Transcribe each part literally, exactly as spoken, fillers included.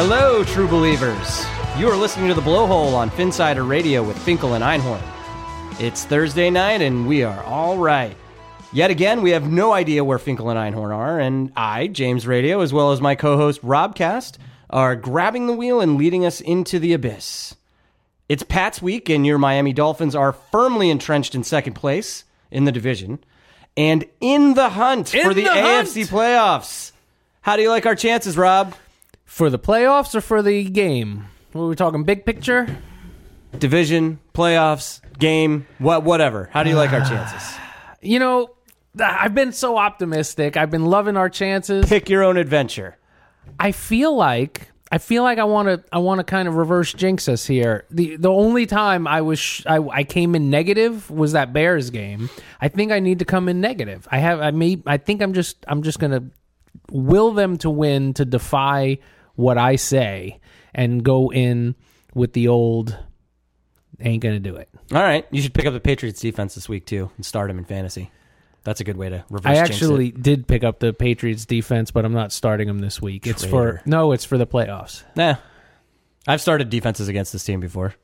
Hello, true believers. You are listening to The Blowhole on Finsider Radio with Finkel and Einhorn. It's Thursday night, and we are all right. Yet again, we have no idea where Finkel and Einhorn are, and I, James Radio, as well as my co-host Robcast, are grabbing the wheel and leading us into the abyss. It's Pats week, and your Miami Dolphins are firmly entrenched in second place in the division and in the hunt in for the, the A F C hunt. playoffs. How do you like our chances, Rob? For the playoffs or for the game? What are we talking, big picture? Division, playoffs, game, what, whatever. How do you like our chances? You know, I've been so optimistic. I've been loving our chances. Pick your own adventure. I feel like I feel like I want to I want to kind of reverse jinx us here. The the only time I was sh- I, I came in negative was that Bears game. I think I need to come in negative. I have I may I think I'm just I'm just going to will them to win to defy what I say and go in with the old ain't going to do it. All right. You should pick up the Patriots defense this week, too, and start them in fantasy. That's a good way to reverse I jinx actually it. did pick up the Patriots defense, but I'm not starting them this week. It's Traitor. for no, it's for the playoffs. Nah. I've started defenses against this team before.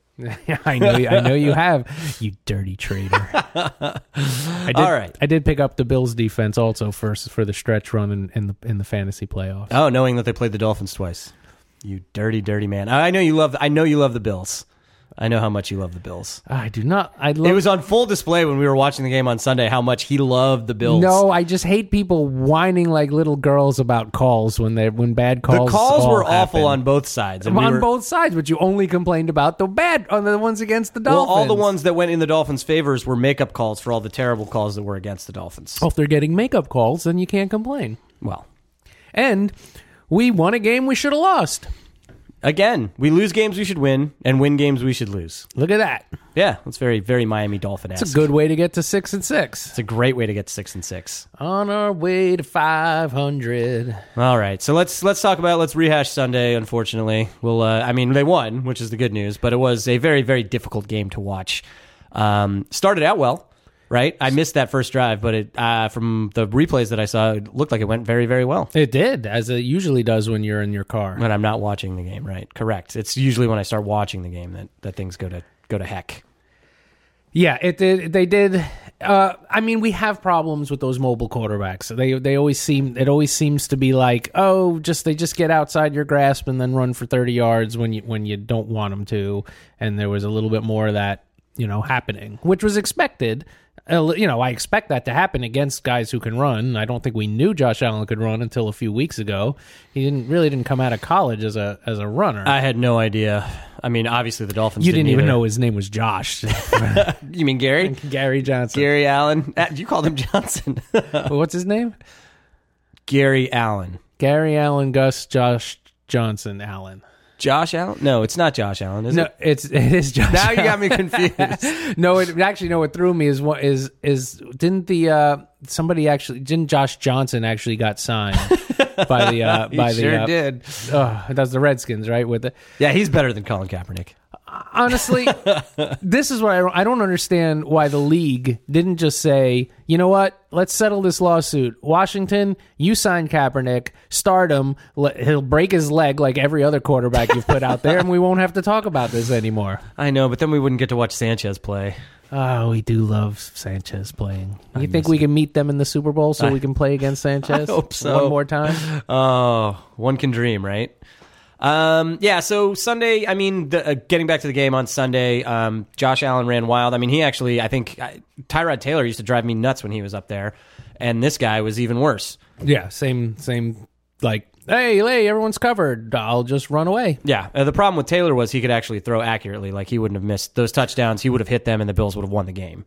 I know, you, I know you have, you dirty traitor. I did, All right. I did pick up the Bills defense also for for the stretch run in, in the in the fantasy playoffs. Oh, knowing that they played the Dolphins twice. You dirty, dirty man. I know you love. I know you love the Bills. I know how much you love the Bills. I do not. I love. It was on full display when we were watching the game on Sunday how much he loved the Bills. No, I just hate people whining like little girls about calls when they when bad calls. The calls all were awful happen. on both sides. And we on were, both sides, but you only complained about the bad on the ones against the Dolphins. Well, all the ones that went in the Dolphins' favors were makeup calls for all the terrible calls that were against the Dolphins. Well, if they're getting makeup calls, then you can't complain. Well, And we won a game we should have lost. again, we lose games we should win, and win games we should lose. Look at that. Yeah, that's very, very Miami Dolphin-esque. It's a good way to get to six and six. It's a great way to get to six and six. On our way to five hundred. All right, so let's let's talk about let's rehash Sunday. Unfortunately, well, uh, I mean they won, which is the good news, but it was a very, very difficult game to watch. Um, started out well. Right, I missed that first drive, but it uh, from the replays that I saw, it looked like it went very, very well. It did, as it usually does when you're in your car. When I'm not watching the game, right? Correct. It's usually when I start watching the game that, that things go to go to heck. Yeah, it did. They did. Uh, I mean, we have problems with those mobile quarterbacks. They they always seem. It always seems to be like, oh, just they just get outside your grasp and then run for thirty yards when you when you don't want them to. And there was a little bit more of that, you know, happening, which was expected. Uh, you know, I expect that to happen against guys who can run. I don't think we knew Josh Allen could run until a few weeks ago. He didn't really didn't come out of college as a as a runner. I had no idea. I mean, obviously the Dolphins. You didn't, didn't even either. know his name was Josh. You mean Gary? Gary Johnson. Gary Allen? Uh, You called him Johnson. What's his name? Gary Allen. Gary Allen, Gus, Josh Johnson, Allen. Josh Allen? No, it's not Josh Allen, is No, it? it's it is Josh. Now you Allen. got me confused. No, it actually no. What threw me is what is is didn't the uh, somebody actually didn't Josh Johnson actually got signed by the uh, He by the sure uh, did. Uh, that's the Redskins, right? With the Yeah, he's better than Colin Kaepernick. honestly, this is what I don't, I don't understand why the league didn't just say, you know what, let's settle this lawsuit. Washington, you signed Kaepernick, start him, let, he'll break his leg like every other quarterback you've put out there, and we won't have to talk about this anymore. I know, but then we wouldn't get to watch Sanchez play. Oh, we do love Sanchez playing. You think we can meet them in the Super Bowl so I- we can play against Sanchez? I hope so. One more time? Oh, one can dream, right? Um, yeah, so Sunday, I mean, the, uh, getting back to the game on Sunday, um, Josh Allen ran wild. I mean, he actually, I think, uh, Tyrod Taylor used to drive me nuts when he was up there, and this guy was even worse. Yeah, same, same, like, hey, hey, everyone's covered. I'll just run away. Yeah, uh, the problem with Taylor was he could actually throw accurately. Like, he wouldn't have missed those touchdowns. He would have hit them, and the Bills would have won the game.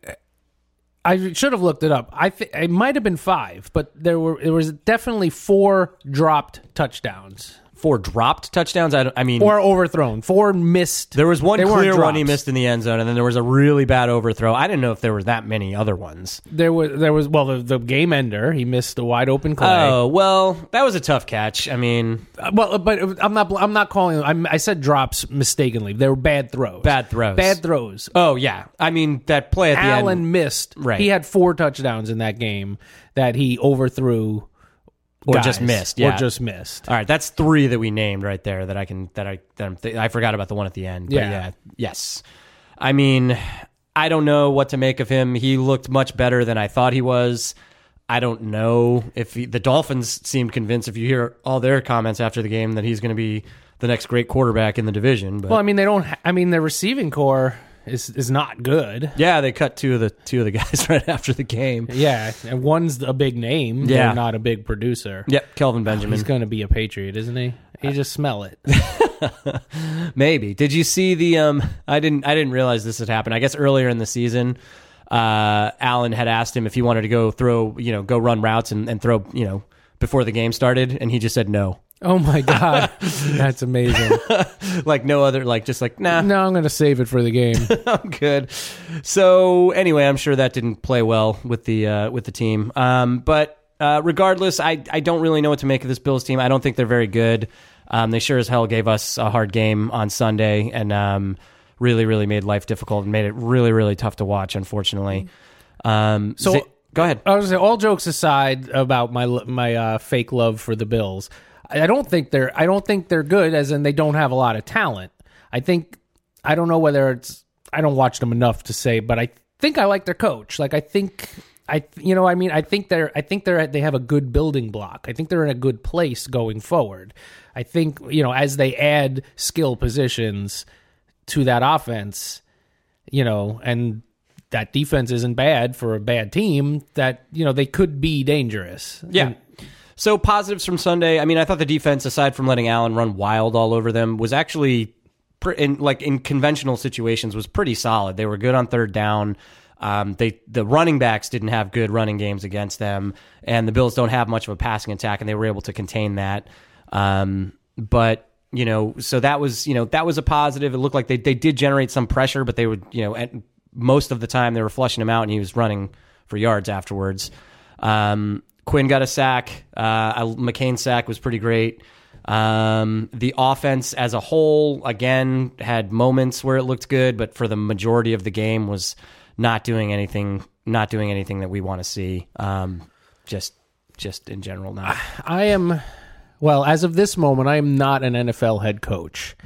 I should have looked it up. I th- it might have been five, but there were there was definitely four dropped touchdowns. Four dropped touchdowns? I, don't, I mean... Four overthrown. Four missed. There was one They weren't clear one he drops. missed in the end zone, and then there was a really bad overthrow. I didn't know if there were that many other ones. There was, there was well, the, the game ender. He missed a wide open play. Oh, well, that was a tough catch. I mean... Uh, Well, but it was- I'm not. I'm not calling. I'm, I said drops mistakenly. They were bad throws. Bad throws. Bad throws. Oh, yeah. I mean, that play at the Allen end... missed. Right. He had four touchdowns in that game that he overthrew. or guys, just missed. Yeah, or just missed. All right, that's three that we named right there. That I can that I that I'm th- I forgot about the one at the end. But Yeah. yeah, yes. I mean, I don't know what to make of him. He looked much better than I thought he was. I don't know if he, the Dolphins seemed convinced, if you hear all their comments after the game, that he's going to be the next great quarterback in the division. But Well, I mean, they don't. ha- I mean, their receiving core is is not good. yeah, they cut two of the two of the guys right after the game. Yeah, and one's a big name. Yeah. They're not a big producer. Yep, Kelvin Benjamin. He's going to be a Patriot, isn't he? You just smell it. Maybe. Did you see the? Um, I didn't. I didn't realize this had happened. I guess earlier in the season, uh, Allen had asked him if he wanted to go throw, you know, go run routes and, and throw, you know, before the game started, and he just said no. Oh my God, that's amazing. Like no other, like just like nah. No, I'm going to save it for the game. I'm good. So anyway, I'm sure that didn't play well with the uh, with the team. Um, but uh, regardless, I I don't really know what to make of this Bills team. I don't think they're very good. Um, they sure as hell gave us a hard game on Sunday, and um, really really made life difficult and made it really really tough to watch. Unfortunately. Um, So- Zay- go ahead. I was gonna say, all jokes aside about my my uh, fake love for the Bills, I don't think they're I don't think they're good, as in they don't have a lot of talent. I think I don't know whether it's I don't watch them enough to say, but I think I like their coach. Like I think I you know I mean I think they're I think they're they have a good building block. I think they're in a good place going forward. I think, you know, as they add skill positions to that offense, you know, and that defense isn't bad for a bad team, that, you know, they could be dangerous. Yeah. And- So positives from Sunday. I mean, I thought the defense, aside from letting Allen run wild all over them, was actually pre- in like in conventional situations was pretty solid. They were good on third down. Um, they the running backs didn't have good running games against them, and the Bills don't have much of a passing attack, and they were able to contain that. Um, but you know, so that was you know that was a positive. It looked like they they did generate some pressure, but they would you know at most of the time they were flushing him out, and he was running for yards afterwards. Um, Quinn got a sack. Uh, McCain's sack was pretty great. Um, the offense as a whole, again, had moments where it looked good, but for the majority of the game was not doing anything, not doing anything that we want to see. Um, just, just in general, not. I am, well, as of this moment, I am not an N F L head coach.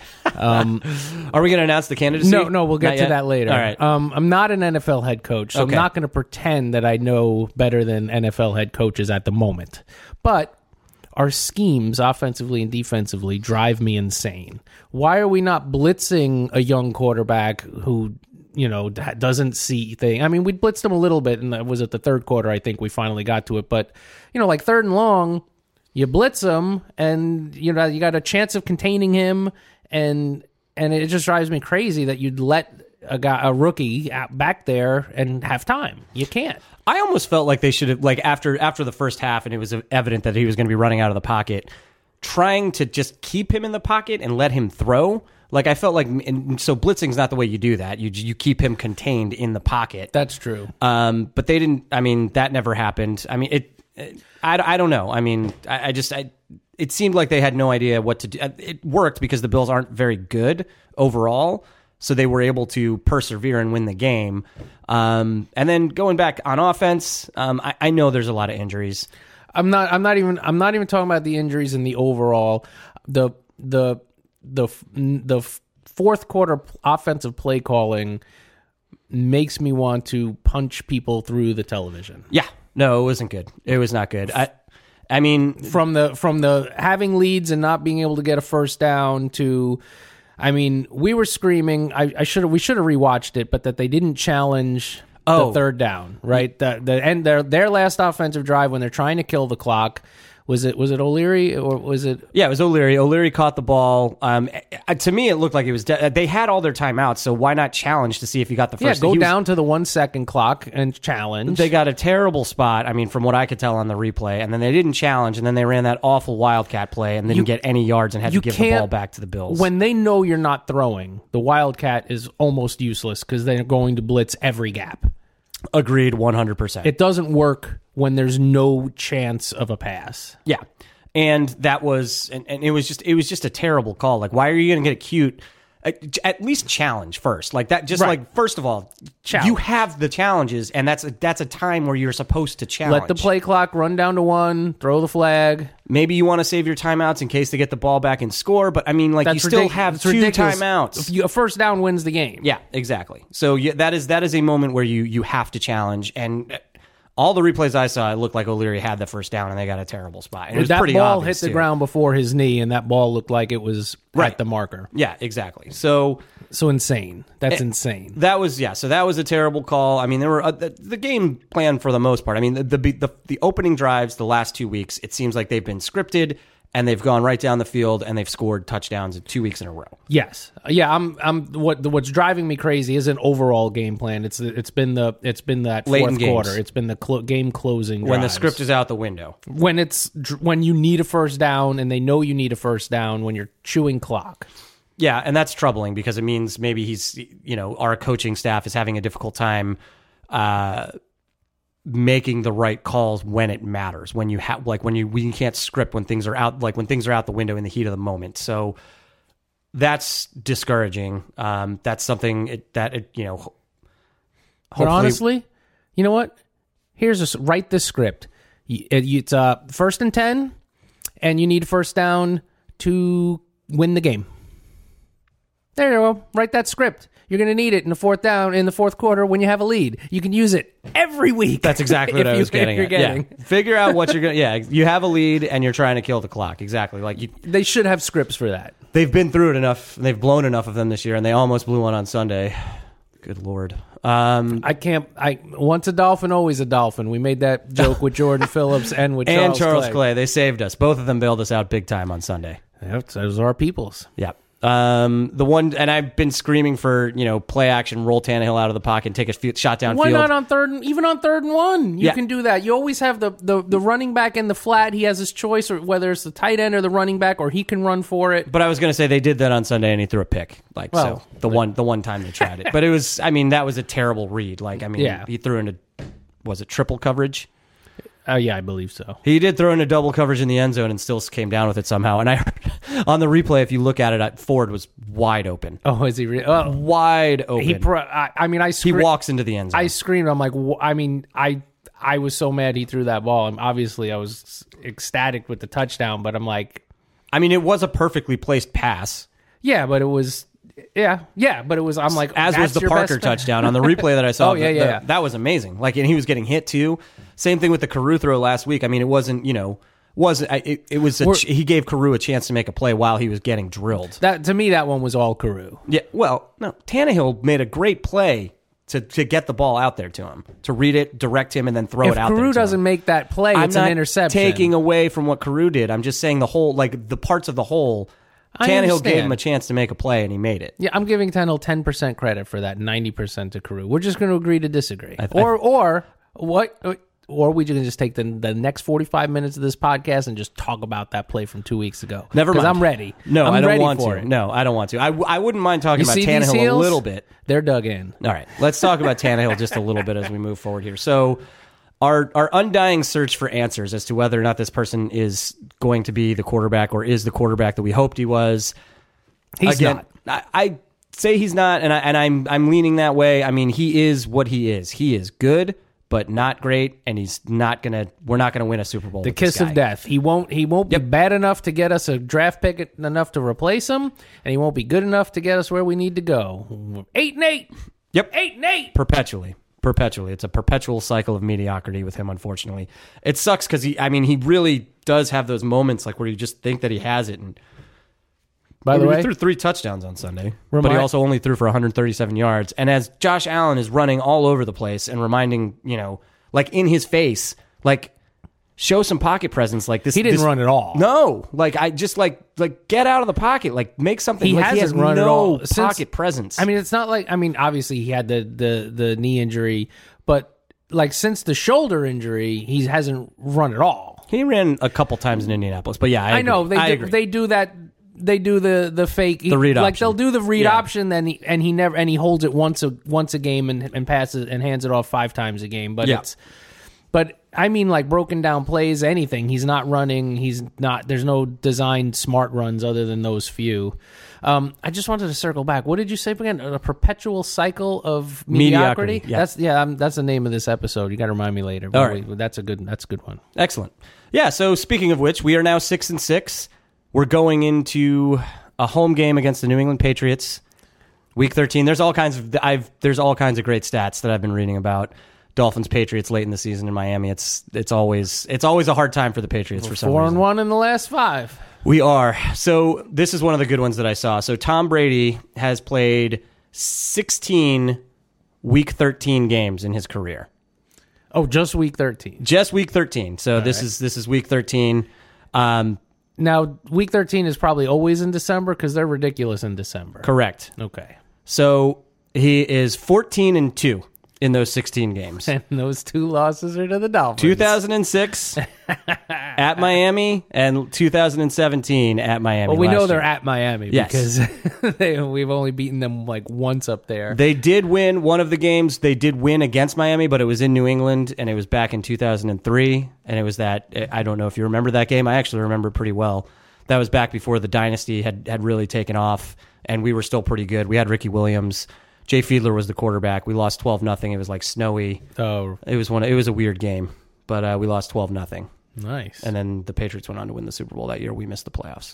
Um, Are we going to announce the candidacy? no, no, we'll get Not to yet? that later. All right. Um, I'm not an N F L head coach, so Okay. I'm not going to pretend that I know better than N F L head coaches at the moment. But our schemes, offensively and defensively, drive me insane. Why are we not blitzing a young quarterback who, you know, d- doesn't see things? I mean, we blitzed him a little bit, and that was at the third quarter, I think we finally got to it. But, you know, like third and long, you blitz him, and, you know, you got a chance of containing him, and and it just drives me crazy that you'd let a guy, a rookie out back there and have time. You can't. I almost felt like they should have, like after after the first half, and it was evident that he was going to be running out of the pocket, trying to just keep him in the pocket and let him throw. Like I felt like, and so blitzing's not the way you do that. You you keep him contained in the pocket. That's true. Um, but they didn't. I mean, that never happened. I mean, it. it I, I don't know. I mean, I, I just I. It seemed like they had no idea what to do. It worked because the Bills aren't very good overall, so they were able to persevere and win the game. Um, and then going back on offense, um, I, I know there's a lot of injuries. I'm not. I'm not even. I'm not even talking about the injuries in the overall. The the the the fourth quarter offensive play calling makes me want to punch people through the television. Yeah, no, it wasn't good. It was not good. I, I mean, From the from the having leads and not being able to get a first down to, I mean, we were screaming. I, I should we should have rewatched it, but that they didn't challenge Oh. the third down, right? The the and their their last offensive drive when they're trying to kill the clock. Was it was it O'Leary or was it? yeah, it was O'Leary. O'Leary caught the ball. Um, uh, to me, it looked like it was. De- they had all their timeouts, so why not challenge to see if you got the Yeah, first? go he was- down to the one second clock and challenge. They got a terrible spot, I mean, from what I could tell on the replay, and then they didn't challenge, and then they ran that awful Wildcat play and didn't You- get any yards and had to you give the can't- ball back to the Bills. When they know you're not throwing, the Wildcat is almost useless because they're going to blitz every gap. Agreed, one hundred percent. It doesn't work when there's no chance of a pass. Yeah, and that was, and, and it was just, it was just a terrible call. Like, why are you going to get cute at least challenge first, like that. Just Right. like first of all, Challenge. you have the challenges, and that's a, that's a time where you're supposed to challenge. Let the play clock run down to one. Throw the flag. Maybe you want to save your timeouts in case they get the ball back and score, but I mean, like That's you still ridic- have it's two ridiculous. timeouts. If you, a first down wins the game. Yeah, exactly. So yeah, that is that is a moment where you you have to challenge, and all the replays I saw, it looked like O'Leary had the first down, and they got a terrible spot. And it was that pretty ball obvious, hit the too. ground before his knee, and that ball looked like it was Right. at the marker. Yeah, exactly. So So insane. That's Eh, insane. that was yeah. So that was a terrible call. I mean, there were uh, the, the game plan for the most part. I mean, the, the the the opening drives the last two weeks, it seems like they've been scripted, and they've gone right down the field, and they've scored touchdowns in two weeks in a row. Yes, yeah. I'm. I'm. What what's driving me crazy isn't overall game plan. It's it's been the it's been that Late in fourth games. quarter. It's been the clo- game closing. When the drives. script is out the window. when it's dr- when you need a first down and they know you need a first down when you're chewing clock. Yeah, and that's troubling because it means maybe he's, you know, our coaching staff is having a difficult time uh, making the right calls when it matters. When you have, like, when you when you can't script when things are out, like when things are out the window in the heat of the moment. So that's discouraging. Um, that's something it, that it, you know. ho- But hopefully- honestly, you know what? Here's a s- write this script. Y- it- It's uh, first and ten, and you need a first down to win the game. There you go. Write that script. You're going to need it in the fourth down in the fourth quarter when you have a lead. You can use it every week. That's exactly what if I you- was if getting you're at. getting. Yeah. Figure out what you're going to, yeah, you have a lead and you're trying to kill the clock. Exactly. Like you, They should have scripts for that. they've been through it enough. They've blown enough of them this year, and they almost blew one on Sunday. Good Lord. Um, I can't. I once a Dolphin, always a Dolphin. We made that joke with Jordan Phillips and with Charles and Charles Clay. Clay. They saved us. Both of them bailed us out big time on Sunday. Yep, those are our peoples. Yeah. Um, the one, and I've been screaming for, you know, play action, roll Tannehill out of the pocket, and take a f- shot downfield. Why not on third and even on third and one? You Yeah. can do that. You always have the, the, the running back in the flat. He has his choice, or whether it's the tight end or the running back, or he can run for it. But I was going to say they did that on Sunday, and he threw a pick. Like Well, so, the one the one time they tried it, but it was. I mean, that was a terrible read. Like I mean, Yeah. he threw into was it triple coverage? Oh yeah, I believe so. He did throw into double coverage in the end zone and still came down with it somehow. And I heard on the replay, if you look at it, Ford was wide open, Oh, is he? Re- oh, wide open. he. Pro- I, I mean, I. He Scre- walks into the end zone. I screamed. I'm like, wh- I mean, I. I was so mad he threw that ball. And obviously, I was ecstatic with the touchdown. But I'm like, I mean, it was a perfectly placed pass. yeah, but it was. Yeah, yeah, but it was. I'm like, As was that's the your Parker best bet. touchdown on the replay that I saw. Oh, yeah, the- yeah, the- yeah. that was amazing. Like, and he was getting hit too. Same thing with the Carew throw last week. I mean, it wasn't, you know, wasn't I- it? It was a, We're- ch- he gave Carew a chance to make a play while he was getting drilled. That to me, that one was all Carew. Yeah, well, no, Tannehill made a great play to to get the ball out there to him, to read it, direct him, and then throw If it out there. Carew to him. doesn't make that play, I'm it's not an interception. taking away from what Carew did. I'm just saying the whole, like the parts of the whole. I Tannehill gave understand. him a chance to make a play, and he made it. Yeah, I'm giving Tannehill ten percent credit for that, ninety percent to Carew. We're just going to agree to disagree. I- or or what? Or we can just take the the next forty-five minutes of this podcast and just talk about that play from two weeks ago. Never mind. Because I'm ready. No, I'm I don't ready want for to. it. No, I don't want to. I, w- I wouldn't mind talking You about see these Tannehill a heels? little bit. They're dug in. All right, let's talk about Tannehill just a little bit as we move forward here. So, our our undying search for answers as to whether or not this person is going to be the quarterback or is the quarterback that we hoped he was. He's Again, not. I, I say he's not, and I and I'm I'm leaning that way. I mean, he is what he is. He is good, but not great, and he's not gonna. We're not gonna win a Super Bowl. The with this kiss of guy. death. He won't. He won't Yep. be bad enough to get us a draft pick enough to replace him, and he won't be good enough to get us where we need to go. Eight and eight. Yep. Eight and eight. Perpetually. Perpetually. It's a perpetual cycle of mediocrity with him, unfortunately. It sucks because he, I mean, he really does have those moments like where you just think that he has it. And By I the mean, way, he threw three touchdowns on Sunday, but Remind- he also only threw for one hundred thirty-seven yards. And as Josh Allen is running all over the place and reminding, you know, like in his face, like show some pocket presence. Like this, he didn't this- run at all. No, like I just like like get out of the pocket, like make something. He like, he has hasn't run no at all. pocket Since- presence. I mean, it's not like I mean, obviously he had the the the knee injury, but like since the shoulder injury, he hasn't run at all. he ran a couple times in Indianapolis, but yeah, I, I, agree. know they I do, agree. they do that. They do the the fake The read like option. they'll do the read Yeah. option, then he, and he never and he holds it once a once a game and and passes and hands it off five times a game. But Yeah. it's but I mean, like broken down plays, anything. He's not running. He's not. There's no designed smart runs other than those few. Um, I just wanted to circle back. What did you say again? A perpetual cycle of mediocrity. Mediocrity, yeah. That's yeah. Um, that's the name of this episode. You got to remind me later. All right. We, that's a good. That's a good one. Excellent. Yeah. So speaking of which, we are now six and six. We're going into a home game against the New England Patriots, Week thirteen. There's all kinds of I've there's all kinds of great stats that I've been reading about Dolphins Patriots late in the season in Miami. It's it's always it's always a hard time for the Patriots for some Four reason. and one in the last five. We are. So this is one of the good ones that I saw. So Tom Brady has played sixteen Week thirteen games in his career. Oh, just Week thirteen. Just Week thirteen. So All this right. is this is Week thirteen. Um, Now, Week thirteen is probably always in December because they're ridiculous in December. correct. Okay. So he is fourteen and two in those sixteen games. And those two losses are to the Dolphins. two thousand six at Miami and two thousand seventeen at Miami. Well, we last know they're year. at Miami Yes. because they, we've only beaten them like once up there. They did win one of the games. They did win against Miami, but it was in New England, and it was back in two thousand three. And it was that, I don't know if you remember that game. I actually remember pretty well. That was back before the dynasty had, had really taken off, and we were still pretty good. We had Ricky Williams. Jay Fiedler was the quarterback. We lost twelve nothing. It was like snowy. Oh, It was one. It was a weird game, but uh, we lost twelve nothing. nice. And then the Patriots went on to win the Super Bowl that year. We missed the playoffs.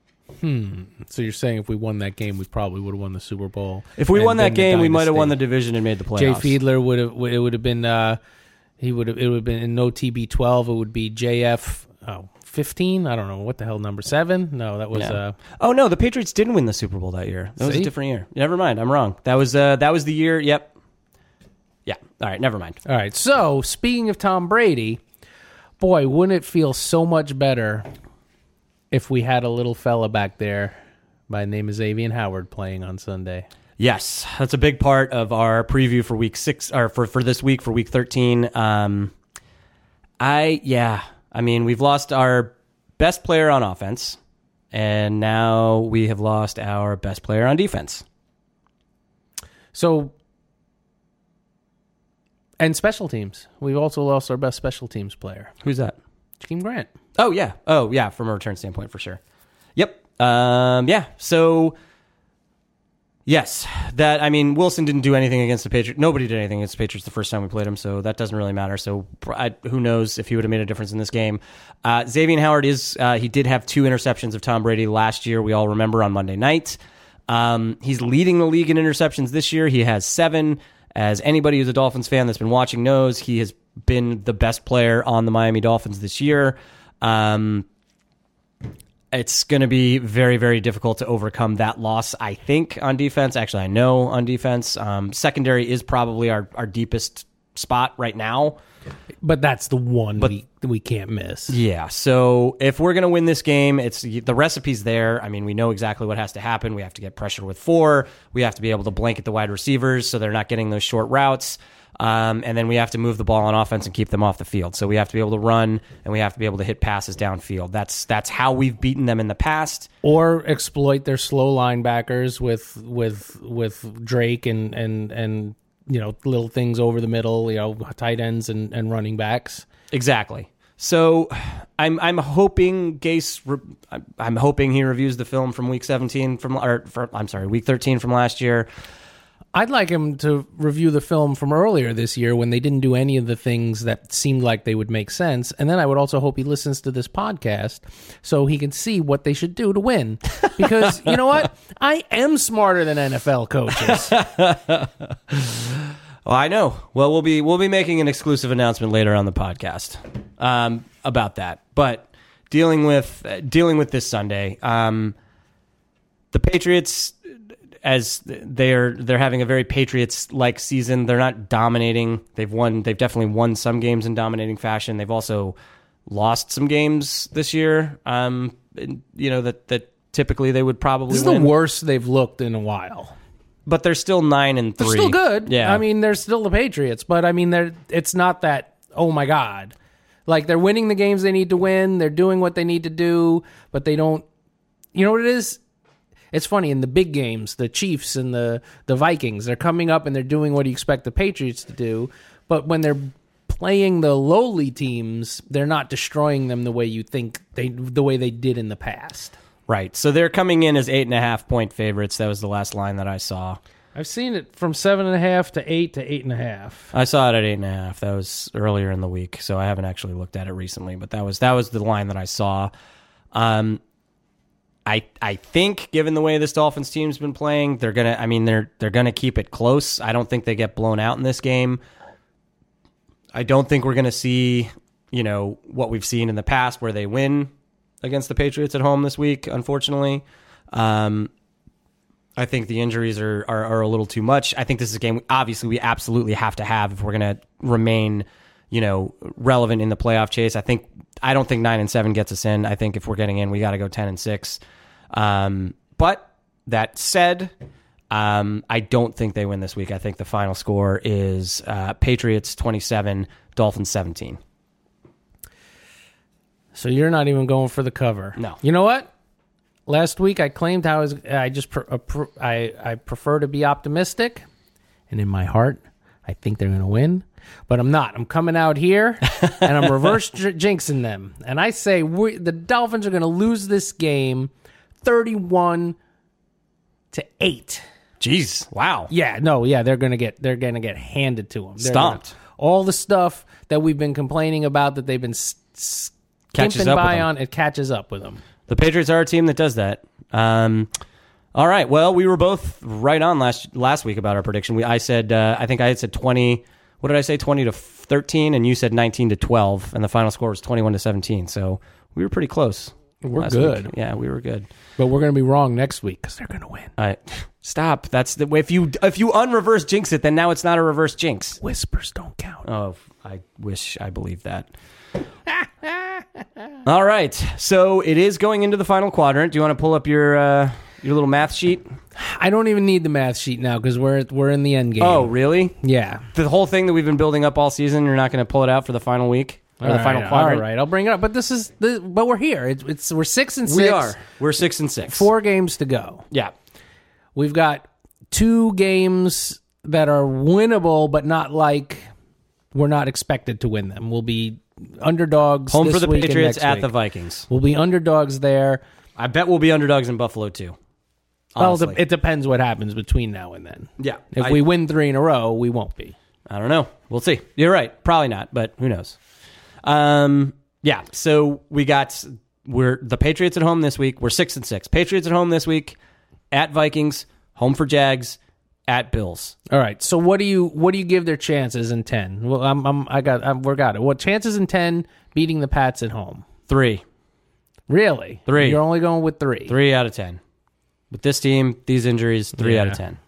So you're saying if we won that game, we probably would have won the Super Bowl. If we and won that been the game, we might have won the dynasty. division and made the Jay playoffs. Fiedler would have. It would have been. Uh, he would have. It would have been in no T B twelve. It would be J F. Oh, fifteen. I don't know what the hell number seven. No, that was. Yeah. Uh, Oh no, the Patriots didn't win the Super Bowl that year. That was See? a different year. Never mind, I'm wrong. That was uh, that was the year. Yep. Yeah. All right. Never mind. all right. So speaking of Tom Brady, boy, wouldn't it feel so much better if we had a little fella back there by the name of Xavier Howard playing on Sunday? Yes, that's a big part of our preview for week six, or for, for this week for week thirteen. Um, I yeah, I mean we've lost our best player on offense, and now we have lost our best player on defense. So, and special teams. We've also lost our best special teams player, Who's that? Jakeem Grant. Oh yeah, oh yeah, from a return standpoint for sure. Yep. Um, yeah. So. Yes, that I mean Wilson didn't do anything against the Patriots. Nobody did anything against the Patriots the first time we played him, so that doesn't really matter. So I, who knows if he would have made a difference in this game? Uh, Xavier Howard is uh, he did have two interceptions of Tom Brady last year. We all remember on Monday night. Um, he's leading the league in interceptions this year. He has seven. As anybody who's a Dolphins fan that's been watching knows, he has been the best player on the Miami Dolphins this year. Um, It's going to be very, very difficult to overcome that loss, I think, on defense. Actually, I know on defense. Um, secondary is probably our, our deepest spot right now. But that's the one we we can't miss. Yeah, so if we're going to win this game, it's the recipe's there. I mean, we know exactly what has to happen. We have to get pressure with four. We have to be able to blanket the wide receivers so they're not getting those short routes. Um, and then we have to move the ball on offense and keep them off the field. So we have to be able to run, and we have to be able to hit passes downfield. That's that's how we've beaten them in the past. Or exploit their slow linebackers with with with Drake and and and you know little things over the middle, you know, tight ends and, and running backs. Exactly. So I'm I'm hoping Gase re- I'm hoping he reviews the film from week seventeen from or for, I'm sorry week thirteen from last year. I'd like him to review the film from earlier this year when they didn't do any of the things that seemed like they would make sense. And then I would also hope he listens to this podcast so he can see what they should do to win. Because, you know what? I am smarter than N F L coaches. Well, I know. Well, we'll be we'll be making an exclusive announcement later on the podcast um, about that. But dealing with uh, dealing with this Sunday, um, the Patriots, as they're they're having a very Patriots-like season. They're not dominating. They've won. They've definitely won some games in dominating fashion. They've also lost some games this year. Um, you know that that typically they would probably This is win. the worst they've looked in a while. But they're still nine and three. They're still good. Yeah, I mean, they're still the Patriots, but I mean, they're it's not that, oh my God. Like, they're winning the games they need to win. They're doing what they need to do, but they don't, you know what it is? It's funny, in the big games, the Chiefs and the, the Vikings, they're coming up and they're doing what you expect the Patriots to do, but when they're playing the lowly teams, they're not destroying them the way you think they the way they did in the past. Right. So they're coming in as eight and a half point favorites. That was the last line that I saw. I've seen it from seven and a half to eight to eight and a half. I saw it at eight and a half. That was earlier in the week, so I haven't actually looked at it recently. But that was that was the line that I saw. Um, I I think, given the way this Dolphins team's been playing, they're gonna. I mean, they're they're gonna keep it close. I don't think they get blown out in this game. I don't think we're gonna see, you know, what we've seen in the past where they win against the Patriots at home this week. Unfortunately. Um, I think the injuries are, are are a little too much. I think this is a game, obviously, we absolutely have to have if we're going to remain, you know, relevant in the playoff chase. I think I don't think nine and seven gets us in. I think if we're getting in, we got to go ten and six. Um, but that said, um, I don't think they win this week. I think the final score is uh, Patriots twenty-seven, Dolphins seventeen. So you're not even going for the cover. No. You know what? Last week I claimed I was I just pre- I I prefer to be optimistic, and in my heart I think they're going to win, but I'm not. I'm coming out here and I'm reverse j- jinxing them, and I say we, the Dolphins are going to lose this game, thirty-one to eight. Jeez! Wow. Yeah, no, yeah, they're going to get they're going to get handed to them. They're Stomped. Gonna, all the stuff that we've been complaining about that they've been s- s- Catches skimping up with by them. on, it catches up with them. The Patriots are a team that does that. Um, all right. Well, we were both right on last last week about our prediction. We I said uh, I think I had said twenty. What did I say? Twenty to thirteen, and you said nineteen to twelve, and the final score was twenty-one to seventeen. So we were pretty close. We're last good. week. Yeah, we were good. But we're going to be wrong next week because they're going to win. All right. Stop. That's the if you if you unreverse jinx it, then now it's not a reverse jinx. Whispers don't count. Oh, I wish I believed that. All right, so it is going into the final quadrant. Do you want to pull up your uh, your little math sheet? I don't even need the math sheet now because we're we're in the end game. Oh, really? yeah. The whole thing that we've been building up all season, you're not going to pull it out for the final week or All the right, final quadrant? All right, I'll bring it up. But this is the but we're here. It's, it's we're six and six. We are. We're six and six. Four games to go. Yeah. We've got two games that are winnable, but not like we're not expected to win them. We'll be underdogs Home this for the week and Patriots next at week. the Vikings. We'll be underdogs there. I bet we'll be underdogs in Buffalo too. Well, Honestly. it depends what happens between now and then. Yeah. If I, we win three in a row, we won't be. I don't know. We'll see. You're right. Probably not, but who knows? Um. Yeah. So we got we're the Patriots at home this week. We're six and six. Patriots at home this week. At Vikings. Home for Jags. At Bills. All right. So what do you what do you give their chances in ten? Well, I'm, I'm I got I'm, we got it. What chances in ten beating the Pats at home? Three. Really? Three. You're only going with three. Three out of ten. With this team, these injuries, three Yeah. out of ten.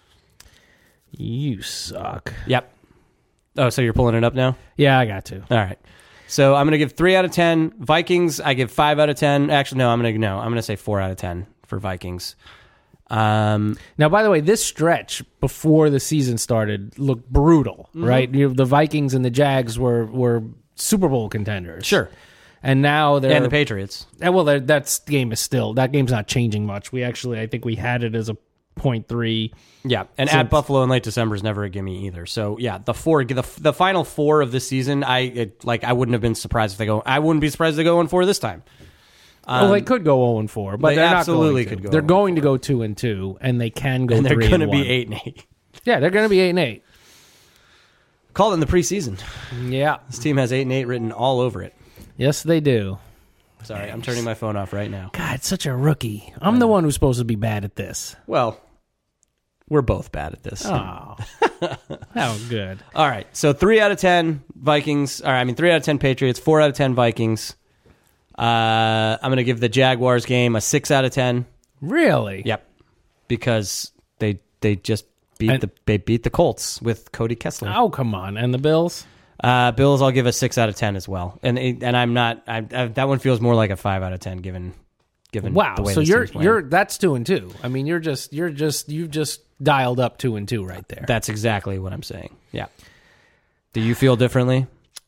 You suck. Yep. Oh, so you're pulling it up now? Yeah, I got to. All right. So I'm going to give three out of ten. Vikings, I give five out of ten. Actually, no, I'm going to no, I'm going to say four out of ten for Vikings. Um, Now, by the way, this stretch before the season started looked brutal, Mm-hmm. right? You, the Vikings and the Jags were were Super Bowl contenders. Sure. And now they're and the Patriots. and well, they're- that game is still that game's not changing much. We actually, I think we had it as a point three. Yeah, and Since- at Buffalo in late December is never a gimme either. So yeah, the four, the the final four of this season, I it, like I wouldn't have been surprised if they go. I wouldn't be surprised if they go in four this time. well, they could go zero and four, but they they're not absolutely going to. could go They're oh and going to go two and two, and they can go And they're three going to and be one. eight and eight. Yeah, they're going to be eight and eight. Called in the preseason. Yeah. This team has eight and eight written all over it. Yes, they do. Sorry, I'm turning my phone off right now. God, such a rookie. I'm the one who's supposed to be bad at this. Well, we're both bad at this. Oh, how good. All right, so three out of ten Vikings. Or I mean, three out of ten Patriots. Four out of ten Vikings. Uh, I'm going to give the Jaguars game a six out of ten. Really? Yep, because they they just beat And- the they beat the Colts with Cody Kessler. Oh, come on. And the Bills? Uh, Bills, I'll give a six out of ten as well, and and I'm not. I, I, that one feels more like a five out of ten given given Wow. the way So this you're team's playing. you're that's two and two. I mean, you're just you're just you've just dialed up two and two right there. That's exactly what I'm saying. Yeah. Do you feel differently?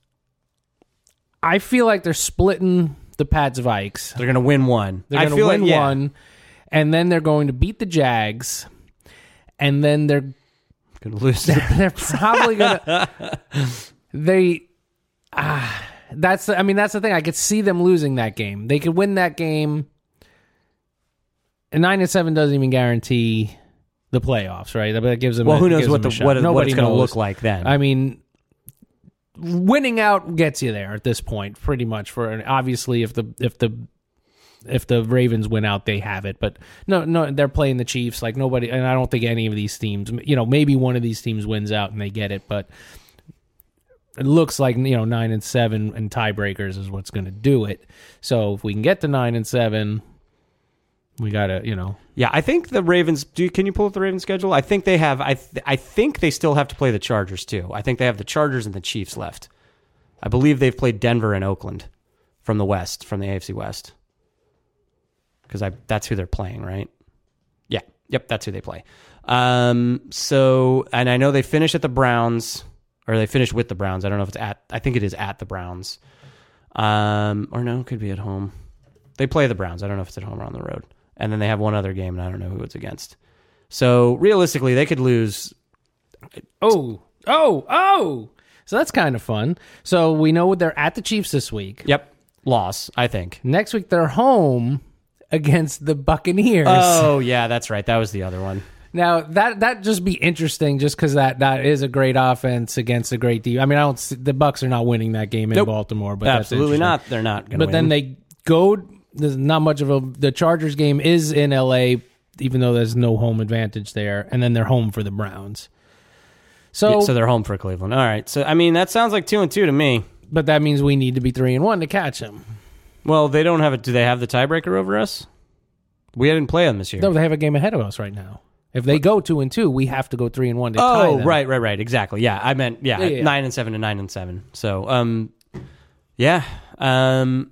I feel like they're splitting the Pats Vikes. They're going to win one. They're I going to feel win like, yeah. one, and then they're going to beat the Jags, and then they're Going to lose. they're probably gonna they Ah, that's I mean that's the thing. I could see them losing that game. They could win that game. And nine and seven doesn't even guarantee the playoffs, right? But it gives them. Well, a, who knows gives what them the a what, shot. what it's going to knows. look like then? I mean, winning out gets you there at this point, pretty much. For and obviously, if the if the if the Ravens win out, they have it. But no, no, they're playing the Chiefs. Like nobody, and I don't think any of these teams. You know, maybe one of these teams wins out and they get it, but it looks like you know nine and seven and tiebreakers is what's going to do it. So if we can get to nine and seven. We gotta, you know. Yeah, I think the Ravens. Do you, can you pull up the Ravens schedule? I think they have. I th- I think they still have to play the Chargers too. I think they have the Chargers and the Chiefs left. I believe they've played Denver and Oakland from the West, from the A F C West, because I that's who they're playing, right? Yeah, yep, that's who they play. Um, so and I know they finish at the Browns, or they finish with the Browns. I don't know if it's at. I think it is at the Browns. Um, or no, it could be at home. They play the Browns. I don't know if it's at home or on the road. And then they have one other game, and I don't know who it's against. So realistically, they could lose. Oh, oh, oh! So that's kind of fun. So we know they're at the Chiefs this week. Yep, loss. I think next week they're home against the Buccaneers. Oh yeah, that's right. That was the other one. Now that that just be interesting, just because that, that is a great offense against a great defense. I mean, I don't. See, the Bucs are not winning that game in nope. Baltimore, but absolutely that's not. They're not. Gonna but win. then they go. There's not much of a. The Chargers game is in L A, even though there's no home advantage there, and then they're home for the Browns. So, yeah, so they're home for Cleveland. All right. So I mean, that sounds like two and two to me. But that means we need to be three and one to catch them. Well, they don't have it. Do they have the tiebreaker over us? We didn't play them this year. No, they have a game ahead of us right now. If they go two and two, we have to go three and one to tie Oh, them. right, right, right. Exactly. Yeah, I meant yeah, Yeah, yeah. nine and seven to nine and seven. So, um, yeah. Um,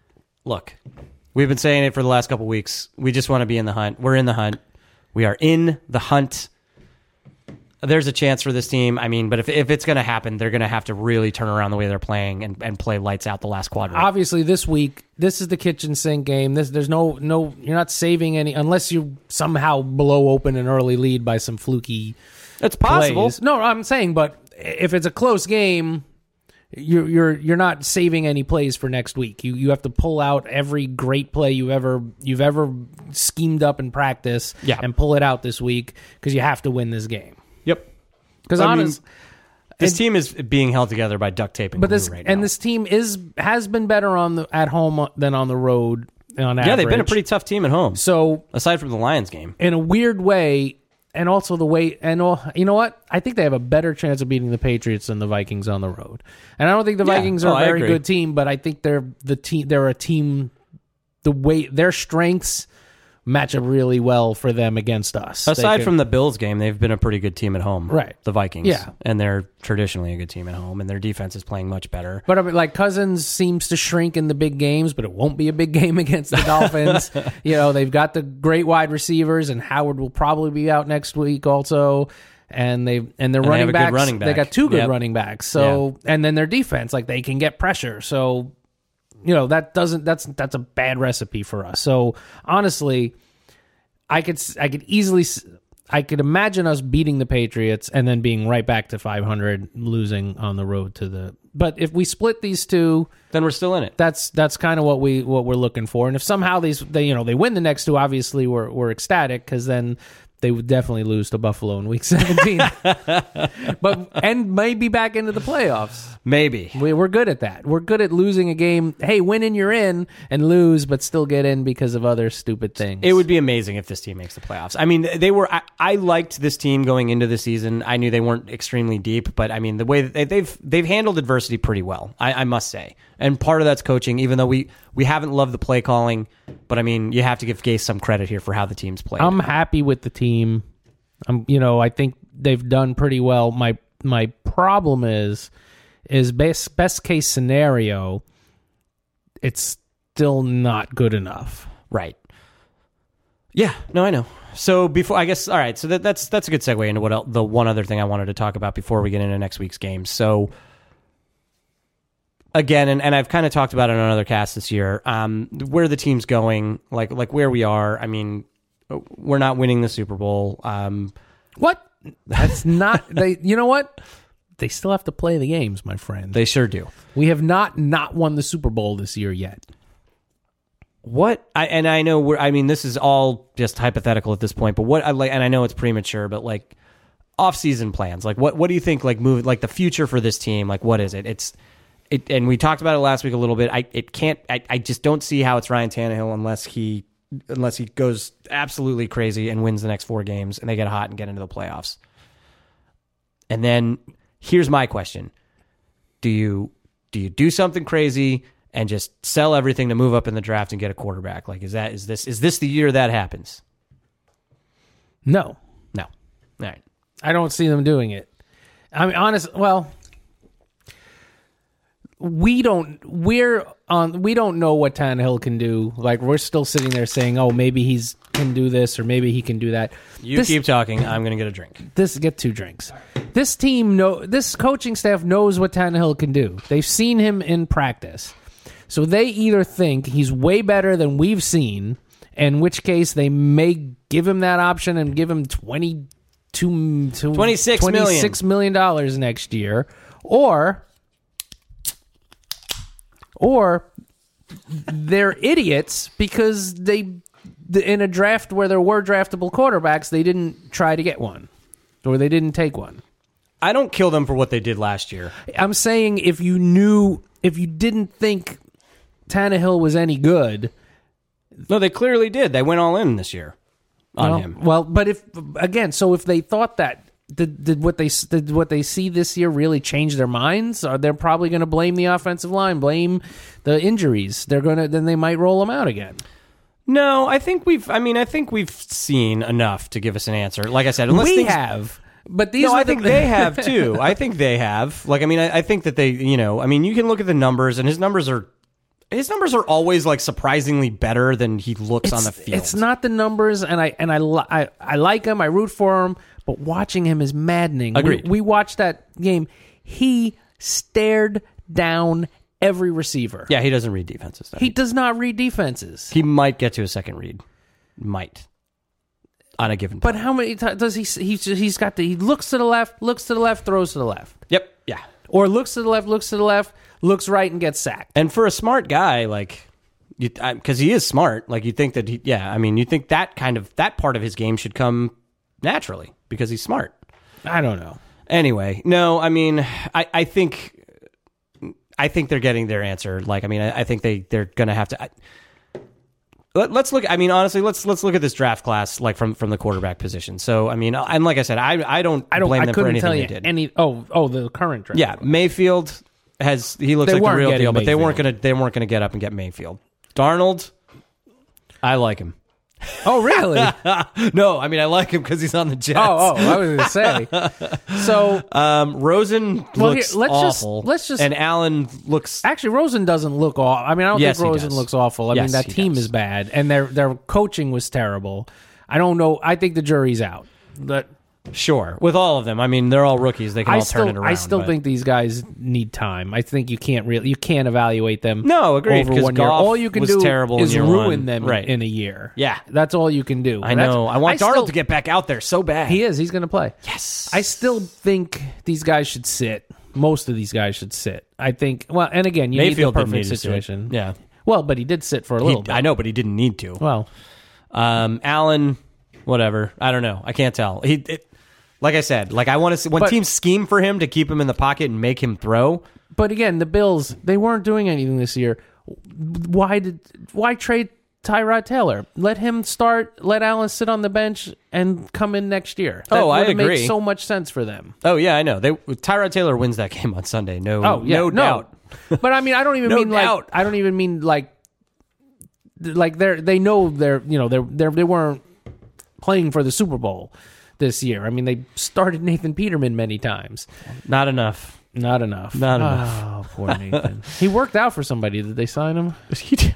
look. We've been saying it for the last couple weeks. We just want to be in the hunt. We're in the hunt. We are in the hunt. There's a chance for this team. I mean, but if if it's going to happen, they're going to have to really turn around the way they're playing and, and play lights out the last quadrant. Obviously, this week, this is the kitchen sink game. This, there's no no. You're not saving any unless you somehow blow open an early lead by some fluky. It's possible. Plays. No, I'm saying, but if it's a close game. You're you're you're not saving any plays for next week. You you have to pull out every great play you ever you've ever schemed up in practice, yeah. and pull it out this week because you have to win this game. Yep. Because honest, mean, this team is being held together by duct tape and but glue this right now. and this team is has been better on the at home than on the road. On average. Yeah, they've been a pretty tough team at home. So aside from the Lions game, in a weird way. And also the way, and uh, you know what? I think they have a better chance of beating the Patriots than the Vikings on the road. And I don't think the Yeah. Vikings are Oh, a I very agree. good team, but I think they're the team. They're a team. The way their strengths match up really well for them against us. aside They from the Bills game, they've been a pretty good team at home. Right. The Vikings. Yeah. And they're traditionally a good team at home, and their defense is playing much better. But I mean, like Cousins seems to shrink in the big games, but it won't be a big game against the Dolphins. You know, they've got the great wide receivers, and Howard will probably be out next week also. And they and their And they running have a good backs, running they back. got two good Yep. running backs. So and then their defense, like they can get pressure. So you know that doesn't that's that's a bad recipe for us. So honestly, I could I could easily I could imagine us beating the Patriots and then being right back to five hundred, losing on the road to the. But if we split these two, Then we're still in it. that's that's kind of what we what we're looking for. And if somehow these they you know they win the next two, obviously we're we're ecstatic because then they would definitely lose to Buffalo in Week seventeen. But and maybe back into the playoffs. Maybe. We, we're good at that. We're good at losing a game. Hey, winning you're in, and lose but still get in because of other stupid things. It would be amazing if this team makes the playoffs. I mean, they were. I, I liked this team going into the season. I knew they weren't extremely deep, but I mean, the way that they, they've they've handled adversity pretty well. I, I must say, and part of that's coaching. Even though we we haven't loved the play calling, but I mean, you have to give Gase some credit here for how the team's played. I'm happy with the team. I'm, you know, I think they've done pretty well. My my problem is is best best case scenario. It's still not good enough. Right. Yeah. No, I know. So before, I guess, all right. So that, that's that's a good segue into what else, the one other thing I wanted to talk about before we get into next week's game. So again, and, and I've kind of talked about it on other casts this year. Um, where the team's going, like like where we are. I mean, we're not winning the Super Bowl. Um, What? That's not. They. You know what? they still have to play the games, my friend. They sure do. We have not not won the Super Bowl this year yet. What I and I know we're I mean this is all just hypothetical at this point, but what I like and I know it's premature, but like off-season plans, like what what do you think like move like the future for this team, like what is it? It's it and we talked about it last week a little bit. I it can't I, I just don't see how it's Ryan Tannehill unless he unless he goes absolutely crazy and wins the next four games and they get hot and get into the playoffs. And then here's my question. Do you do you do something crazy and just sell everything to move up in the draft and get a quarterback? Like, is that is this is this the year that happens? No. No. All right. I don't see them doing it. I mean, honest. Well, we don't. We're on. We don't know what Tannehill can do. Like, we're still sitting there saying, "Oh, maybe he's can do this, or maybe he can do that." You this, keep talking. I'm going to get a drink. This get two drinks. This team know. This coaching staff knows what Tannehill can do. They've seen him in practice. So they either think he's way better than we've seen, in which case they may give him that option and give him twenty-two, twenty-six twenty-six million dollars next year, or or they're idiots because they in a draft where there were draftable quarterbacks, they didn't try to get one, or they didn't take one. I don't kill them for what they did last year. I'm saying if you knew, if you didn't think Tannehill was any good. No, they clearly did. They went all in this year on well, him. Well, but if again, so if they thought that, did, did what they did what they see this year really change their minds? Or they're probably going to blame the offensive line, blame the injuries. They're going to then they might roll them out again. No, I think we've. I mean, I think we've seen enough to give us an answer. Like I said, unless we things, have. But these no, are I the, think they have too. I think they have. Like, I mean, I, I think that they, you know, I mean, you can look at the numbers, and his numbers are, his numbers are always like surprisingly better than he looks it's, on the field. It's not the numbers, and I and I, I I like him. I root for him, but watching him is maddening. Agreed. We, we watched that game. He stared down every receiver. Yeah, he doesn't read defenses. Though. He does not read defenses. He might get to a second read. Might. On a given But play. how many times does he? He he's got the. He looks to the left, looks to the left, throws to the left. Yep. Yeah. Or looks to the left, looks to the left, looks right, and gets sacked. And for a smart guy, like, because he is smart, like you think that he, yeah, I mean, you think that kind of that part of his game should come naturally because he's smart. I don't know. Anyway, no, I mean, I, I think, I think they're getting their answer. Like, I mean, I, I think they they're gonna have to. I, let, let's look. I mean, honestly, let's let's look at this draft class, like from, from the quarterback position. So, I mean, and like I said, I I don't I don't. blame I them for couldn't anything tell you they did. any. Oh, oh, the current draft. Yeah, Mayfield has he looks They like the weren't real getting deal, but they weren't Mayfield. gonna they weren't gonna get up and get Mayfield. Darnold, I like him. Oh, really? No, I mean I like him because he's on the Jets. Oh, oh, I was going to say. So, um, Rosen Well, looks here, let's just- awful. let's just- and Allen looks. actually, Rosen doesn't look awful. I mean, I don't Yes, think he Rosen does. looks awful. I Yes, mean, that he team does. is bad, and their their coaching was terrible. I don't know. I think the jury's out. But Sure, with all of them. I mean, they're all rookies. They can I all still, turn it around. I still but- think these guys need time. I think you can't really, you can't evaluate them. No, agreed, Over 'cause one year. Goff All you can was do terrible in is year ruin one. them Right. in a year. Yeah. That's all you can do. I That's- know. I want Darnold still- to get back out there so bad. He is. He's going to play. Yes. I still think these guys should sit. Most of these guys should sit. I think. Well, and again, you Mayfield need the didn't perfect need to sit. situation. Yeah. Well, but he did sit for a He- little bit. I know, but he didn't need to. Well, Um, Allen, whatever. I don't know. I can't tell. He, it, like I said, like I want to see when But- teams scheme for him to keep him in the pocket and make him throw. but again, the Bills, they weren't doing anything this year. Why did why trade Tyrod Taylor? Let him start. Let Allen sit on the bench and come in next year. That Oh, I would make agree. so much sense for them. Oh yeah, I know. They Tyrod Taylor wins that game on Sunday. No, Oh yeah, no doubt. But I mean, I don't even No mean doubt. like I don't even mean like like they're they know they're you know they're they they weren't playing for the Super Bowl this year. I mean, they started Nathan Peterman many times. Not enough. Not enough. Not oh, enough. poor Nathan. He worked out for somebody. Did they sign him? He did.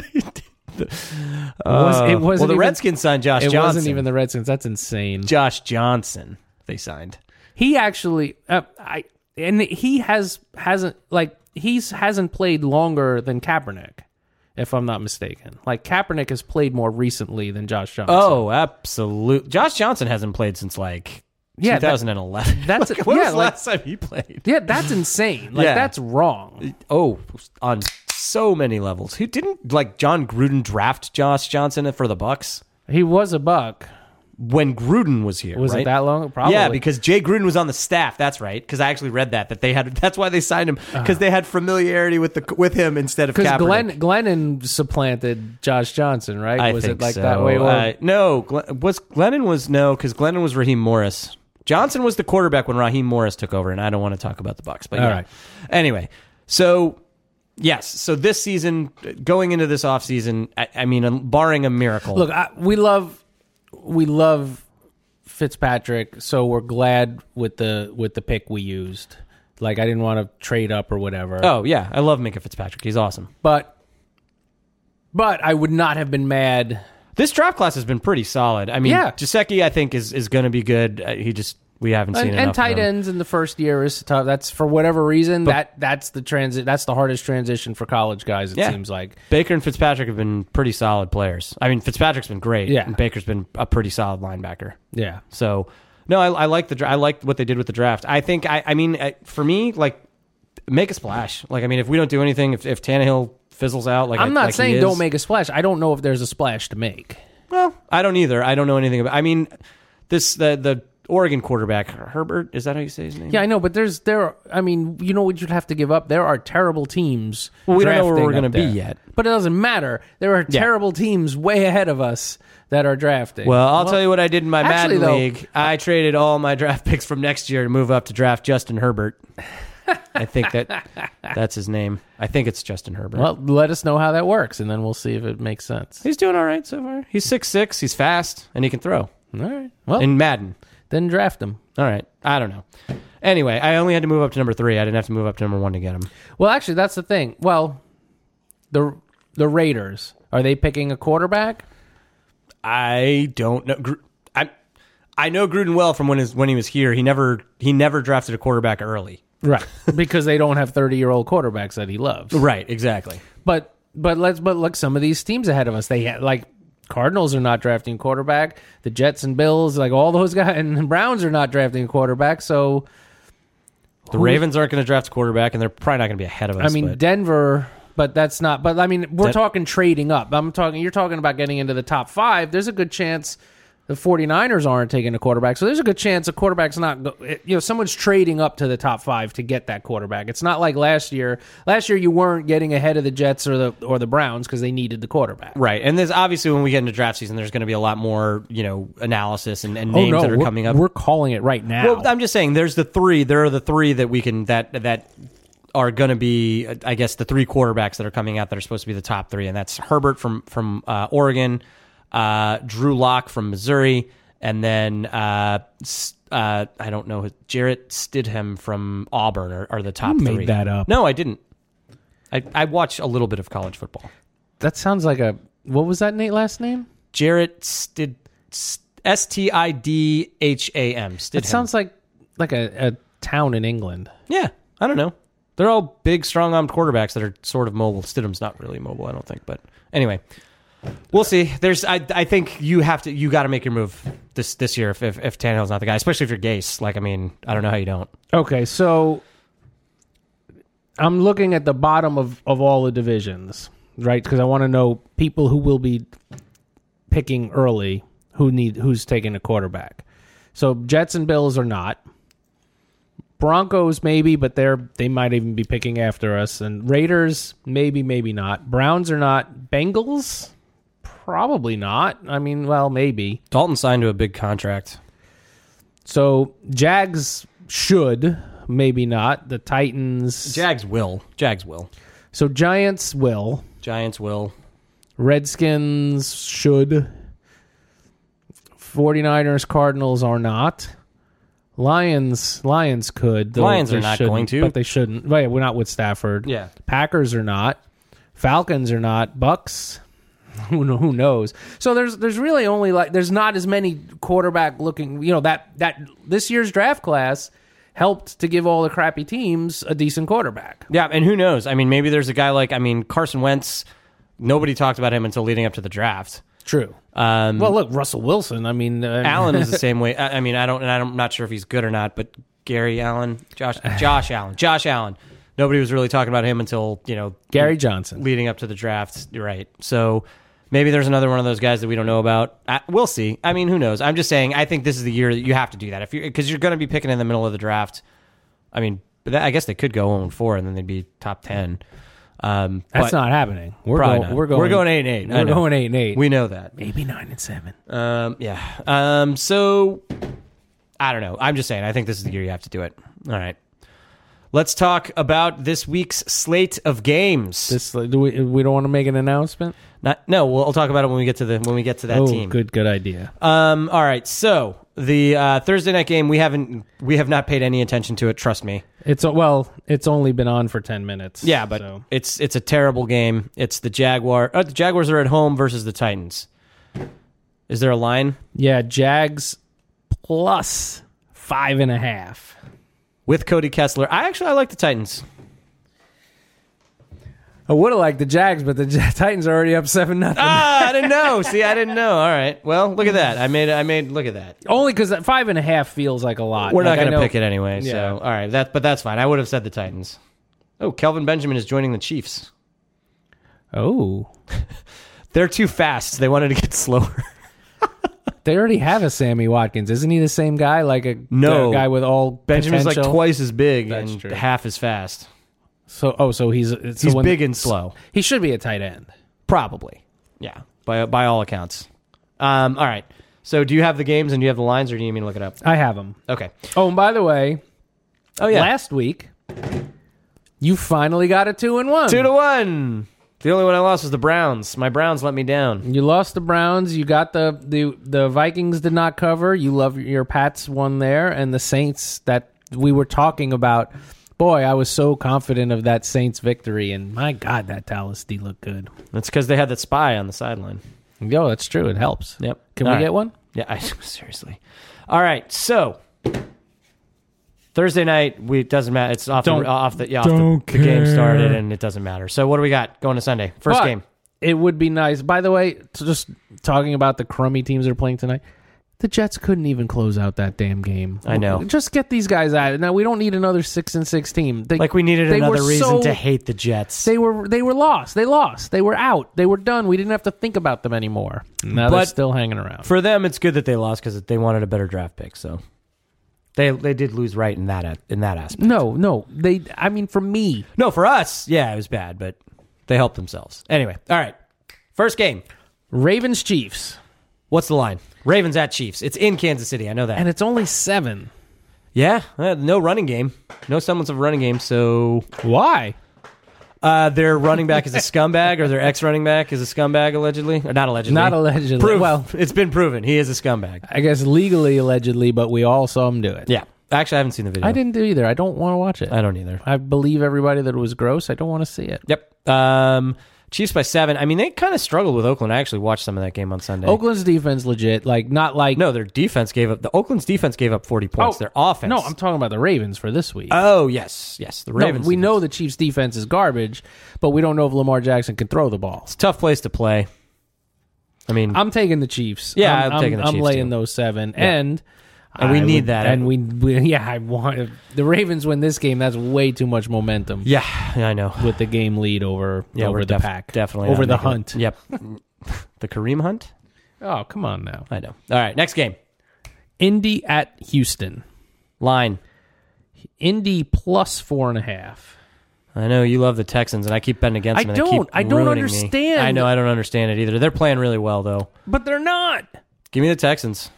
It was- it wasn't well, the even- Redskins signed Josh It Johnson. wasn't even the Redskins. That's insane. Josh Johnson they signed. He actually, uh, I and he has hasn't like he's hasn't played longer than Kaepernick, if I'm not mistaken. Like Kaepernick has played more recently than Josh Johnson. Oh, absolute. Josh Johnson hasn't played since like Yeah, twenty eleven. That, that's like, a, when yeah, was the like, last time he played? Yeah, that's insane. Like Yeah. that's wrong. Oh, on so many levels. Who didn't like John Gruden draft Josh Johnson for the Bucks He was a Buck. when Gruden was here? Was right? it that long? Probably. Yeah, because Jay Gruden was on the staff. That's right. Because I actually read that that they had. That's why they signed him because uh, they had familiarity with the with him instead of because Kaepernick. Glenn Glennon supplanted Josh Johnson, right? I was think it like so. that way? Or? Uh, no, Glenn, was Glennon was no because Glennon was Raheem Morris. Johnson was the quarterback when Raheem Morris took over, and I don't want to talk about the Bucs. But All yeah. right. Anyway, so yes, so this season, going into this offseason, I, I mean, barring a miracle. Look, I, we love we love Fitzpatrick, so we're glad with the with the pick we used. Like I didn't want to trade up or whatever. Oh yeah, I love Minkah Fitzpatrick. He's awesome. But but I would not have been mad. This draft class has been pretty solid. I mean, Yeah. Gesicki, I think, is, is going to be good. Uh, he just we haven't seen And, enough and tight of him. ends in the first year is tough. That's for whatever reason. that that's the transit. That's the hardest transition for college guys. It Yeah. seems like. Baker and Fitzpatrick have been pretty solid players. I mean, Fitzpatrick's been great. Yeah. And Baker's been a pretty solid linebacker. Yeah. So, no, I, I like the dra- I like what they did with the draft. I think I, I mean, uh, for me, like, make a splash. Like, I mean, if we don't do anything, if, if Tannehill fizzles out, like I'm I- not like he saying is- don't make a splash. I don't know if there's a splash to make. Well, I don't either. I don't know anything about. I mean, this the the Oregon quarterback Herbert. Is that how you say his name? Yeah, I know, but there's there. I mean, you know what you'd have to give up. There are terrible teams. Well, we don't know where drafting we're up going to be there. yet. But it doesn't matter. There are Yeah. terrible teams way ahead of us that are drafting. Well, I'll tell you what I did in my actually, Madden though- league. I traded all my draft picks from next year to move up to draft Justin Herbert. I think that that's his name. I think it's Justin Herbert. Well, let us know how that works, and then we'll see if it makes sense. He's doing all right so far. He's six six. He's fast, and he can throw. All right. Well, In Madden. then draft him. All right. I don't know. Anyway, I only had to move up to number three. I didn't have to move up to number one to get him. Well, actually, that's the thing. Well, the the Raiders, are they picking a quarterback? I don't know. Gr- I I know Gruden well from when his when he was here. He never he never drafted a quarterback early. Right. Because they don't have thirty-year-old quarterbacks that he loves. Right. Exactly. But but let's but look, some of these teams ahead of us, they ha- like Cardinals are not drafting a quarterback. The Jets and Bills, like all those guys, and the Browns are not drafting a quarterback. So The Ravens aren't going to draft a quarterback, and they're probably not going to be ahead of us. I mean, but Denver, but that's not. But I mean, we're Den- talking trading up. I'm talking. You're talking about getting into the top five. There's a good chance the 49ers aren't taking a quarterback. So there's a good chance a quarterback's not. Go, you know, someone's trading up to the top five to get that quarterback. It's not like last year. Last year you weren't getting ahead of the Jets or the or the Browns because they needed the quarterback. right, and there's obviously when we get into draft season, there's going to be a lot more you know analysis and, and Oh names no, that are we're, coming up. we're calling it right now. Well, I'm just saying, there's the three. There are the three that we can that that are going to be, I guess, the three quarterbacks that are coming out that are supposed to be the top three, and that's Herbert from from uh, Oregon, uh, Drew Lock from Missouri, and then uh, s- uh, I don't know, Jarrett Stidham from Auburn are, are the top You made three. that up. No, I didn't. I I watch a little bit of college football. That sounds like a what was that Nate last name? Jarrett Stid S T I D H A M. It sounds like like a, a town in England. Yeah, I don't know. They're all big, strong-armed quarterbacks that are sort of mobile. Stidham's not really mobile, I don't think. But anyway, we'll see. There's, I, I think you have to, you got to make your move this this year if if, if Tannehill's not the guy, especially if you're Gase. Like, I mean, I don't know how you don't. Okay, so I'm looking at the bottom of, of all the divisions, right? Because I want to know people who will be picking early, who need who's taking a quarterback. So Jets and Bills are not. Broncos maybe, but they're they might even be picking after us. And Raiders maybe, maybe not. Browns are not. Bengals probably not. I mean, well, maybe. Dalton signed to a big contract. So Jags should, maybe not. The Titans. Jags will. Jags will. So Giants will. Giants will. Redskins should. 49ers, Cardinals are not. Lions, Lions could. though Lions they are not shouldn't, going to. but they shouldn't. Right, we're not with Stafford. Yeah. Packers are not. Falcons are not. Bucks, who kno- who knows? So there's there's really only like there's not as many quarterback looking. You know that that this year's draft class helped to give all the crappy teams a decent quarterback. Yeah, and who knows? I mean, maybe there's a guy like, I mean, Carson Wentz. Nobody talked about him until leading up to the draft. true. Um, Well, look, Russell Wilson. I mean, uh, Allen is the same way. I, I mean, I don't, and I'm not sure if he's good or not, but Gary Allen, Josh, Josh Allen, Josh Allen. Nobody was really talking about him until, you know, Gary Johnson leading up to the draft. Right. So maybe there's another one of those guys that we don't know about. I, we'll see. I mean, who knows? I'm just saying, I think this is the year that you have to do that. If you because you're going to be picking in the middle of the draft. I mean, but that, I guess they could go oh and four and then they'd be top ten. Um, That's not happening. We're probably going. not. We're going. We're going eight and eight. I We're know. going eight and eight. We know that. Maybe nine and seven. Um, yeah. Um, so I don't know. I'm just saying. I think this is the year you have to do it. All right. Let's talk about this week's slate of games. This do we, we don't want to make an announcement. Not, no, we'll, we'll talk about it when we get to the when we get to that oh, team. good, good idea. Um, all right. So the uh, Thursday night game, we haven't we have not paid any attention to it. Trust me. It's a, well, it's only been on for ten minutes. Yeah, but so. it's it's a terrible game. It's the Jaguar. Oh, the Jaguars are at home versus the Titans. Is there a line yeah, Jags plus five and a half. with Cody Kessler? I actually I like the Titans. I would have liked the Jags, but the J- Titans are already up seven nothing. Ah, I didn't know. See, I didn't know. All right. Well, look at that. I made. I made. Look at that. Only because five and a half feels like a lot. We're Like, not I going to know- pick it anyway. Yeah. So, all right. That, but that's fine. I would have said the Titans. Oh, Kelvin Benjamin is joining the Chiefs. Oh, They're too fast. They wanted to get slower. they already have a Sammy Watkins. Isn't he the same guy? Like a No. a guy with all Benjamin's like potential? twice as big That's and true. half as fast. So oh, so he's so He's when- big and slow. He should be a tight end. Probably. Yeah. By by all accounts. Um. All right. So, do you have the games and do you have the lines, or do you need me to look it up? I have him. Okay. Oh, and by the way, Oh yeah. last week you finally got a two and one. Two to one. The only one I lost was the Browns. My Browns let me down. You lost the Browns. You got the, the the Vikings did not cover. You love your Pats won there, and the Saints that we were talking about. Boy, I was so confident of that Saints victory, and my God, that Dallas D looked good. That's because they had that spy on the sideline. Yo, that's true. It helps. Yep. Can All we right. get one? Yeah. I, seriously. All right. So Thursday night, we it doesn't matter. It's off Don't- the off the, yeah, off don't the, the game care. started, and it doesn't matter. So what do we got going to Sunday? First But game. It would be nice. By the way, to just talking about the crummy teams that are playing tonight, the Jets couldn't even close out that damn game. I know. Just get these guys out. Now we don't need another six and six team. They, Like we needed they another were reason so- to hate the Jets. They were they were lost. They lost. They were out. They were done. We didn't have to think about them anymore. Now they're But- still hanging around. For them, it's good that they lost because they wanted a better draft pick. So they they did lose right in that in that aspect. No, no. They. I mean, for me, No, for us, yeah, it was bad, but they helped themselves. Anyway, all right. First game. Ravens Chiefs, What's the line? Ravens at Chiefs. It's in Kansas City. I know that. and it's only seven. Yeah, uh, no running game. No semblance of a running game. So Why? uh, their running back is a scumbag, or their ex-running back is a scumbag, allegedly. Or not allegedly. Not allegedly. Proof. Well, It's been proven. He is a scumbag. I guess legally, allegedly, but we all saw him do it. Yeah. Actually, I haven't seen the video. I didn't do either. I don't want to watch it. I don't either. I believe everybody that it was gross. I don't want to see it. Yep. Um, Chiefs by seven. I mean, they kind of struggled with Oakland. I actually watched some of that game on Sunday. Oakland's defense legit. Like not like No, their defense gave up. The Oakland's defense gave up forty points. Oh, their offense. No, I'm talking about the Ravens for this week. Oh yes, yes. The No, Ravens. we defense. know the Chiefs' defense is garbage, but we don't know if Lamar Jackson can throw the ball. It's a tough place to play. I mean, I'm taking the Chiefs. Yeah, I'm, I'm taking the I'm Chiefs, laying too. those seven, Yeah. and And we I need would- that. And we, we, yeah, I want if the Ravens win this game. That's way too much momentum. yeah, yeah, I know. With the game lead over Yeah, over we're the def- pack, definitely over not the making it. hunt. Yep, the Kareem Hunt. Oh, come on now. I know. All right, next game. Indy at Houston. Line. Indy plus four and a half. I know you love the Texans, and I keep betting against I them. and they don't. keep I don't ruining me. understand. I know. I don't understand it either. They're playing really well, though. But they're not. Give me the Texans.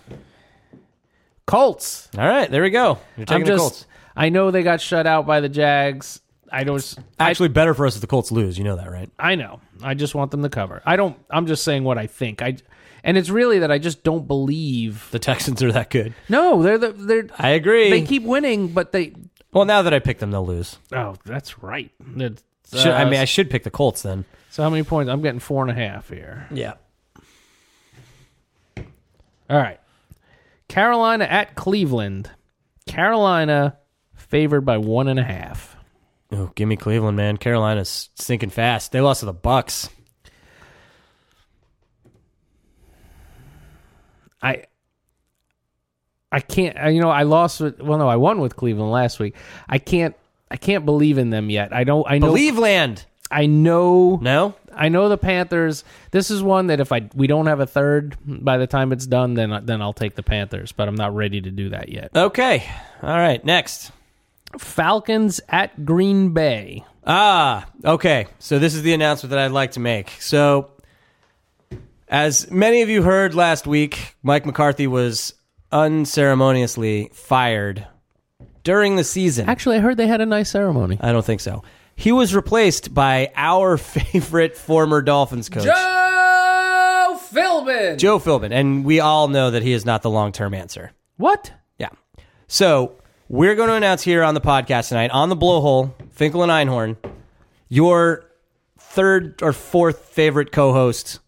Colts. All right, there we go. You're taking I'm just, the Colts. I know they got shut out by the Jags. I don't. Actually, better for us if the Colts lose. You know that, right? I know. I just want them to cover. I don't. I'm just saying what I think. I, and it's really that I just don't believe. The Texans are that good. No, they're the they're. I agree. They keep winning, but they. Well, now that I picked them, they'll lose. Oh, that's right. It's, Should, I uh, mean, I should pick the Colts then. so how many points? I'm getting four and a half here. Yeah. All right. Carolina at Cleveland. Carolina favored by one and a half. Oh, give me Cleveland, man. Carolina's sinking fast. They lost to the Bucks. I I can't. You know, I lost with. Well, no, I won with Cleveland last week. I can't. I can't believe in them yet. I don't. I know. Believeland. I know. No. I know the Panthers. This is one that if I we don't have a third by the time it's done, then then I'll take the Panthers. But I'm not ready to do that yet. Okay. All right. Next. Falcons at Green Bay. Ah. Okay. So this is the announcement that I'd like to make. So, as many of you heard last week, Mike McCarthy was unceremoniously fired during the season. Actually, I heard they had a nice ceremony. I don't think so. He was replaced by our favorite former Dolphins coach, Joe Philbin. Joe Philbin, and we all know that he is not the long-term answer. What? Yeah. So we're going to announce here on the podcast tonight, on the Blowhole, Finkel and Einhorn, your third or fourth favorite co-host,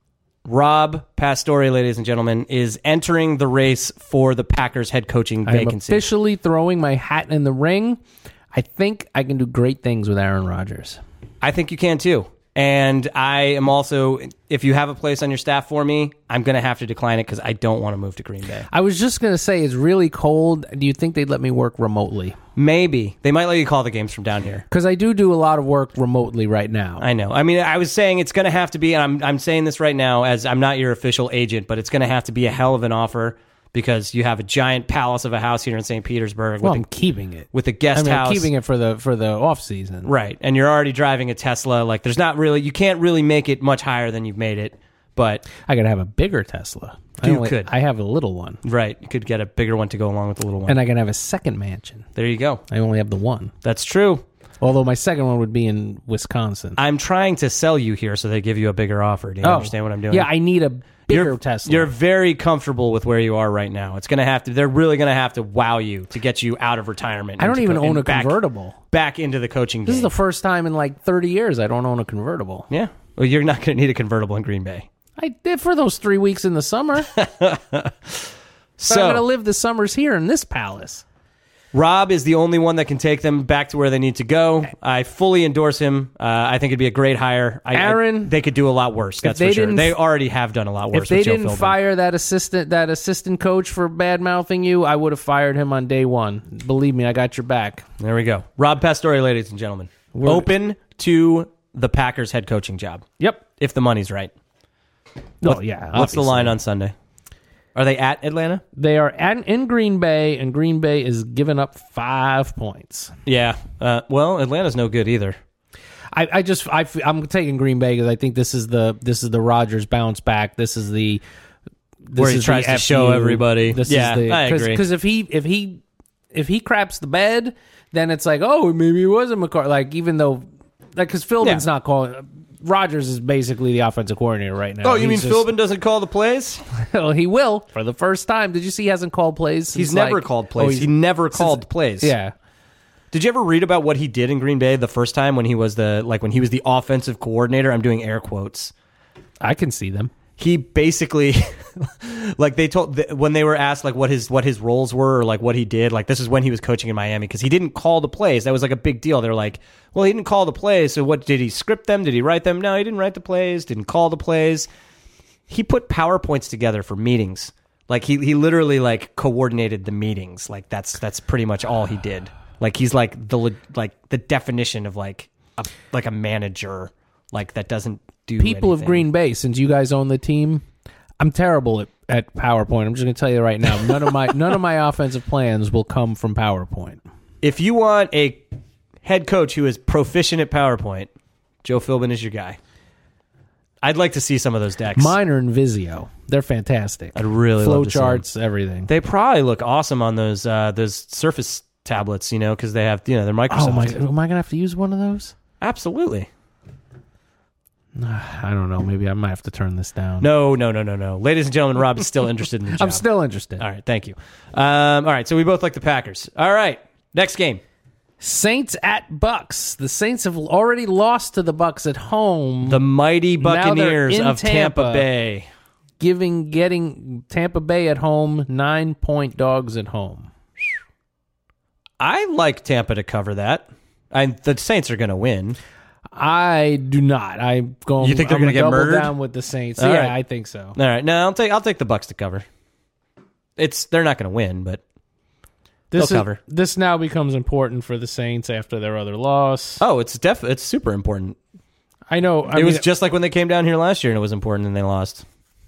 Rob Pastore, ladies and gentlemen, is entering the race for the Packers head coaching I am vacancy. officially throwing my hat in the ring. I think I can do great things with Aaron Rodgers. I think you can too. And I am also, if you have a place on your staff for me, I'm going to have to decline it because I don't want to move to Green Bay. I was just going to say, it's really cold. Do you think they'd let me work remotely? Maybe. They might let you call the games from down here. Because I do do a lot of work remotely right now. I know. I mean, I was saying it's going to have to be, and I'm, I'm saying this right now as I'm not your official agent, but it's going to have to be a hell of an offer because you have a giant palace of a house here in Saint Petersburg. Well, with I'm a, keeping it. With a guest I mean, house. I'm keeping it for the for the off season. Right. And you're already driving a Tesla. Like, there's not really, you can't really make it much higher than you've made it. But I got to have a bigger Tesla. I You only, could. I have a little one. right, you could get a bigger one to go along with the little one. And I can have a second mansion. There you go. I only have the one. That's true. Although my second one would be in Wisconsin. I'm trying to sell you here so they give you a bigger offer. Do you Oh. understand what I'm doing? Yeah, I need a bigger you're, Tesla. You're very comfortable with where you are right now. It's going to have to, they're really going to have to wow you to get you out of retirement. I don't and to even co- own and a back, convertible. Back into the coaching This game. is the first time in like thirty years I don't own a convertible. Yeah. Well, you're not going to need a convertible in Green Bay. I did for those three weeks in the summer. But So, I'm going to live the summers here in this palace. Rob is the only one that can take them back to where they need to go. I fully endorse him. Uh, I think it'd be a great hire. I, Aaron, I, they could do a lot worse. That's they for sure. didn't- They already have done a lot worse. If they with Joe didn't Philbin. fire that assistant, that assistant coach for bad mouthing you, I would have fired him on day one. Believe me, I got your back. There we go. Rob Pastore, ladies and gentlemen, We're- open to the Packers head coaching job Yep. if the money's right. No, What- yeah. What's the obviously. line on Sunday? Are they at Atlanta? They are at, in Green Bay, and Green Bay is giving up five points. Yeah. Uh, well, Atlanta's no good either. I, I just I, I'm taking Green Bay because I think this is the this is the Rodgers bounce back. This is the this Where he is tries the to show F U. everybody. This Yeah, is the, I agree. Because if he if he if he craps the bed, then it's like, oh, maybe he wasn't McCarthy. Like even though like because Philbin's Yeah. not calling. Rodgers is basically the offensive coordinator right now. Oh, you mean He's just- Philbin doesn't call the plays? Well, he will for the first time. Did you see he hasn't called plays? He's since, never like- called Oh, plays. he's- he never called plays. Yeah. Did you ever read about what he did in Green Bay the first time when he was the like when he was the offensive coordinator? I'm doing air quotes. I can see them. He basically like they told when they were asked like what his what his roles were or like what he did, like this is when he was coaching in Miami because he didn't call the plays. That was like a big deal. They were like, well, he didn't call the plays, so what did he script them? Did he write them? No, he didn't write the plays, didn't call the plays. He put PowerPoints together for meetings. Like he he literally like coordinated the meetings. Like that's that's pretty much all he did. Like he's like the le- like the definition of like a, like a manager like that doesn't do People of anything. Green Bay, since you guys own the team, I'm terrible at, at PowerPoint. I'm just going to tell you right now, none of my none of my offensive plans will come from PowerPoint. If you want a head coach who is proficient at PowerPoint, Joe Philbin is your guy. I'd like to see some of those decks. Mine are in Visio. They're fantastic. I'd really Flow love to see them. charts, everything. They probably look awesome on those uh, those Surface tablets, you know, because they have you know they're Microsoft. Oh my! Am I going to have to use one of those? Absolutely. I don't know. Maybe I might have to turn this down. No, no, no, no, no. Ladies and gentlemen, Rob is still interested in the job. I'm still interested. All right, thank you. Um, all right, so we both like the Packers. All right, next game. Saints at Bucks. The Saints have already lost to the Bucks at home. The mighty Now they're Buccaneers in of Tampa. Tampa. Bay. giving getting Tampa Bay at home, nine point dogs at home. I like Tampa to cover that. I, the Saints are going to win. I do not. I'm going. You think they're I'm gonna get double murdered? down with the Saints? All yeah, right. I think so. All right, no, I'll take I'll take the Bucks to cover. It's they're not going to win, but this they'll is, cover. This now becomes important for the Saints after their other loss. Oh, it's def- It's super important. I know. I it mean, was just like when they came down here last year, and it was important, and they lost.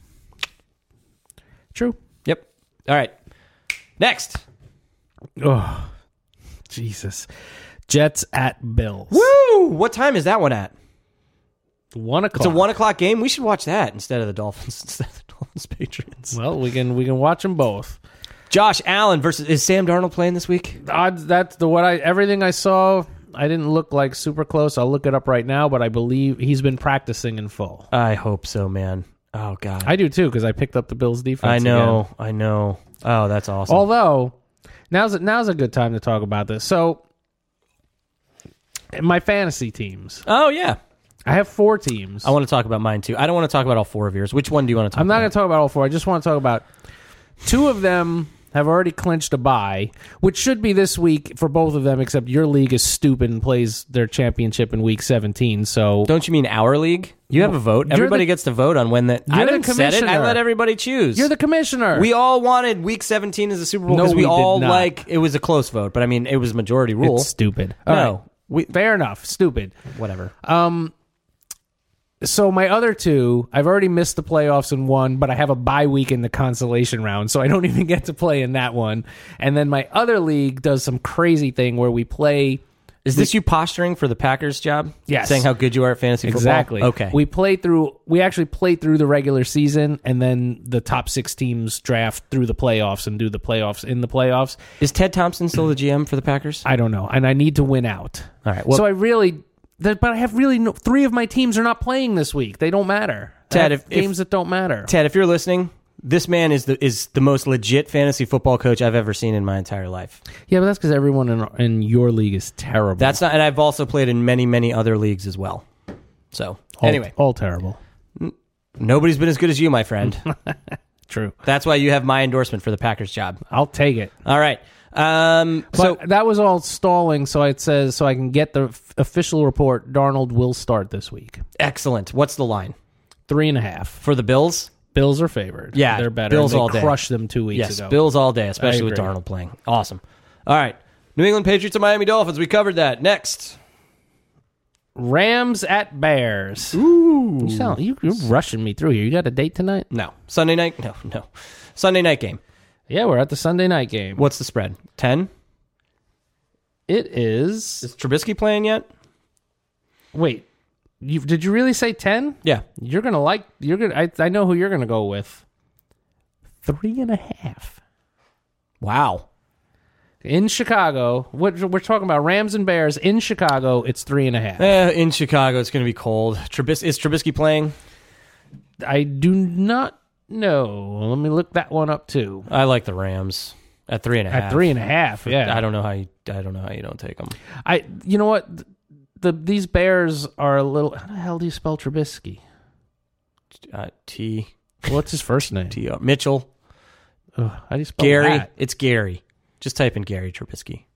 True. Yep. All right. Next. Oh, Jesus. Jets at Bills. Woo! What time is that one at? One o'clock. It's a one o'clock game. We should watch that instead of the Dolphins. Instead of the Dolphins Patriots. Well, we can we can watch them both. Josh Allen versus is Sam Darnold playing this week? Odds that's the what I everything I saw. I didn't look like super close. I'll look it up right now, but I believe he's been practicing in full. I hope so, man. Oh God, I do too because I picked up the Bills defense. I know, again. I know. Oh, that's awesome. Although now's now's a good time to talk about this. So my fantasy teams. Oh yeah. I have four teams. I want to talk about mine too. I don't want to talk about all four of yours. Which one do you want to talk I'm not about? going to talk about all four. I just want to talk about two of them have already clinched a bye, which should be this week for both of them, except your league is stupid and plays their championship in week seventeen. So Don't you mean our league? You have a vote. Everybody the- gets to vote on when that. I You're the didn't set it. I commissioner. let everybody choose. you're the commissioner. We all wanted week seventeen as a Super Bowl No, because we, we did all not. like it was a close vote, but I mean it was majority rule. It's stupid. All no, right. we Fair enough. Stupid. whatever. Um, so my other two, I've already missed the playoffs in one, but I have a bye week in the consolation round, so I don't even get to play in that one. And then my other league does some crazy thing where we play. Is this you posturing for the Packers job? Yes. Saying how good you are at fantasy football? Exactly. Okay. We play through. We actually play through the regular season, and then the top six teams draft through the playoffs and do the playoffs in the playoffs. Is Ted Thompson still the G M for the Packers? I don't know, and I need to win out. All right. Well, so I really, but I have really no, three of my teams are not playing this week. They don't matter. I Ted, have if- games that don't matter. Ted, if you're listening, this man is the is the most legit fantasy football coach I've ever seen in my entire life. Yeah, but that's because everyone in, in your league is terrible. That's not, and I've also played in many, many other leagues as well. So all, anyway, all terrible. nobody's been as good as you, my friend. True. That's why you have my endorsement for the Packers job. I'll take it. All right. Um, But so that was all stalling, so it says so I can get the f- official report. Darnold will start this week. excellent. What's the line Three and a half. for the Bills? Bills are favored. Yeah, they're better. Bills they all day. crushed them two weeks Yes, ago. Bills all day, especially with agree. Darnold playing. Awesome. All right. New England Patriots and Miami Dolphins. We covered that. Next. Rams at Bears. Ooh, you sound you, you're rushing me through here. You got a date tonight? No. Sunday night? No, no. Sunday night game. Yeah, we're at the Sunday night game. What's the spread? ten? It is. Is Trubisky playing yet? Wait, you, did you really say ten? Yeah. You're gonna like. You're gonna. I, I know who you're gonna go with. Three and a half Wow. in Chicago. What we're talking about? Rams and Bears in Chicago. It's three and a half. Eh, in Chicago, it's going to be cold. Trubis- is Trubisky playing? I do not know. Let me look that one up too. I like the Rams at three and a half. At three and a half. Yeah. I don't know how you. I don't know how you don't take them. I. You know what? The these Bears are a little. How the hell do you spell Trubisky? Uh, T. What's his first name? T. R. Mitchell. Ugh, how do you spell Gary. that? It's Gary. Just type in Gary Trubisky.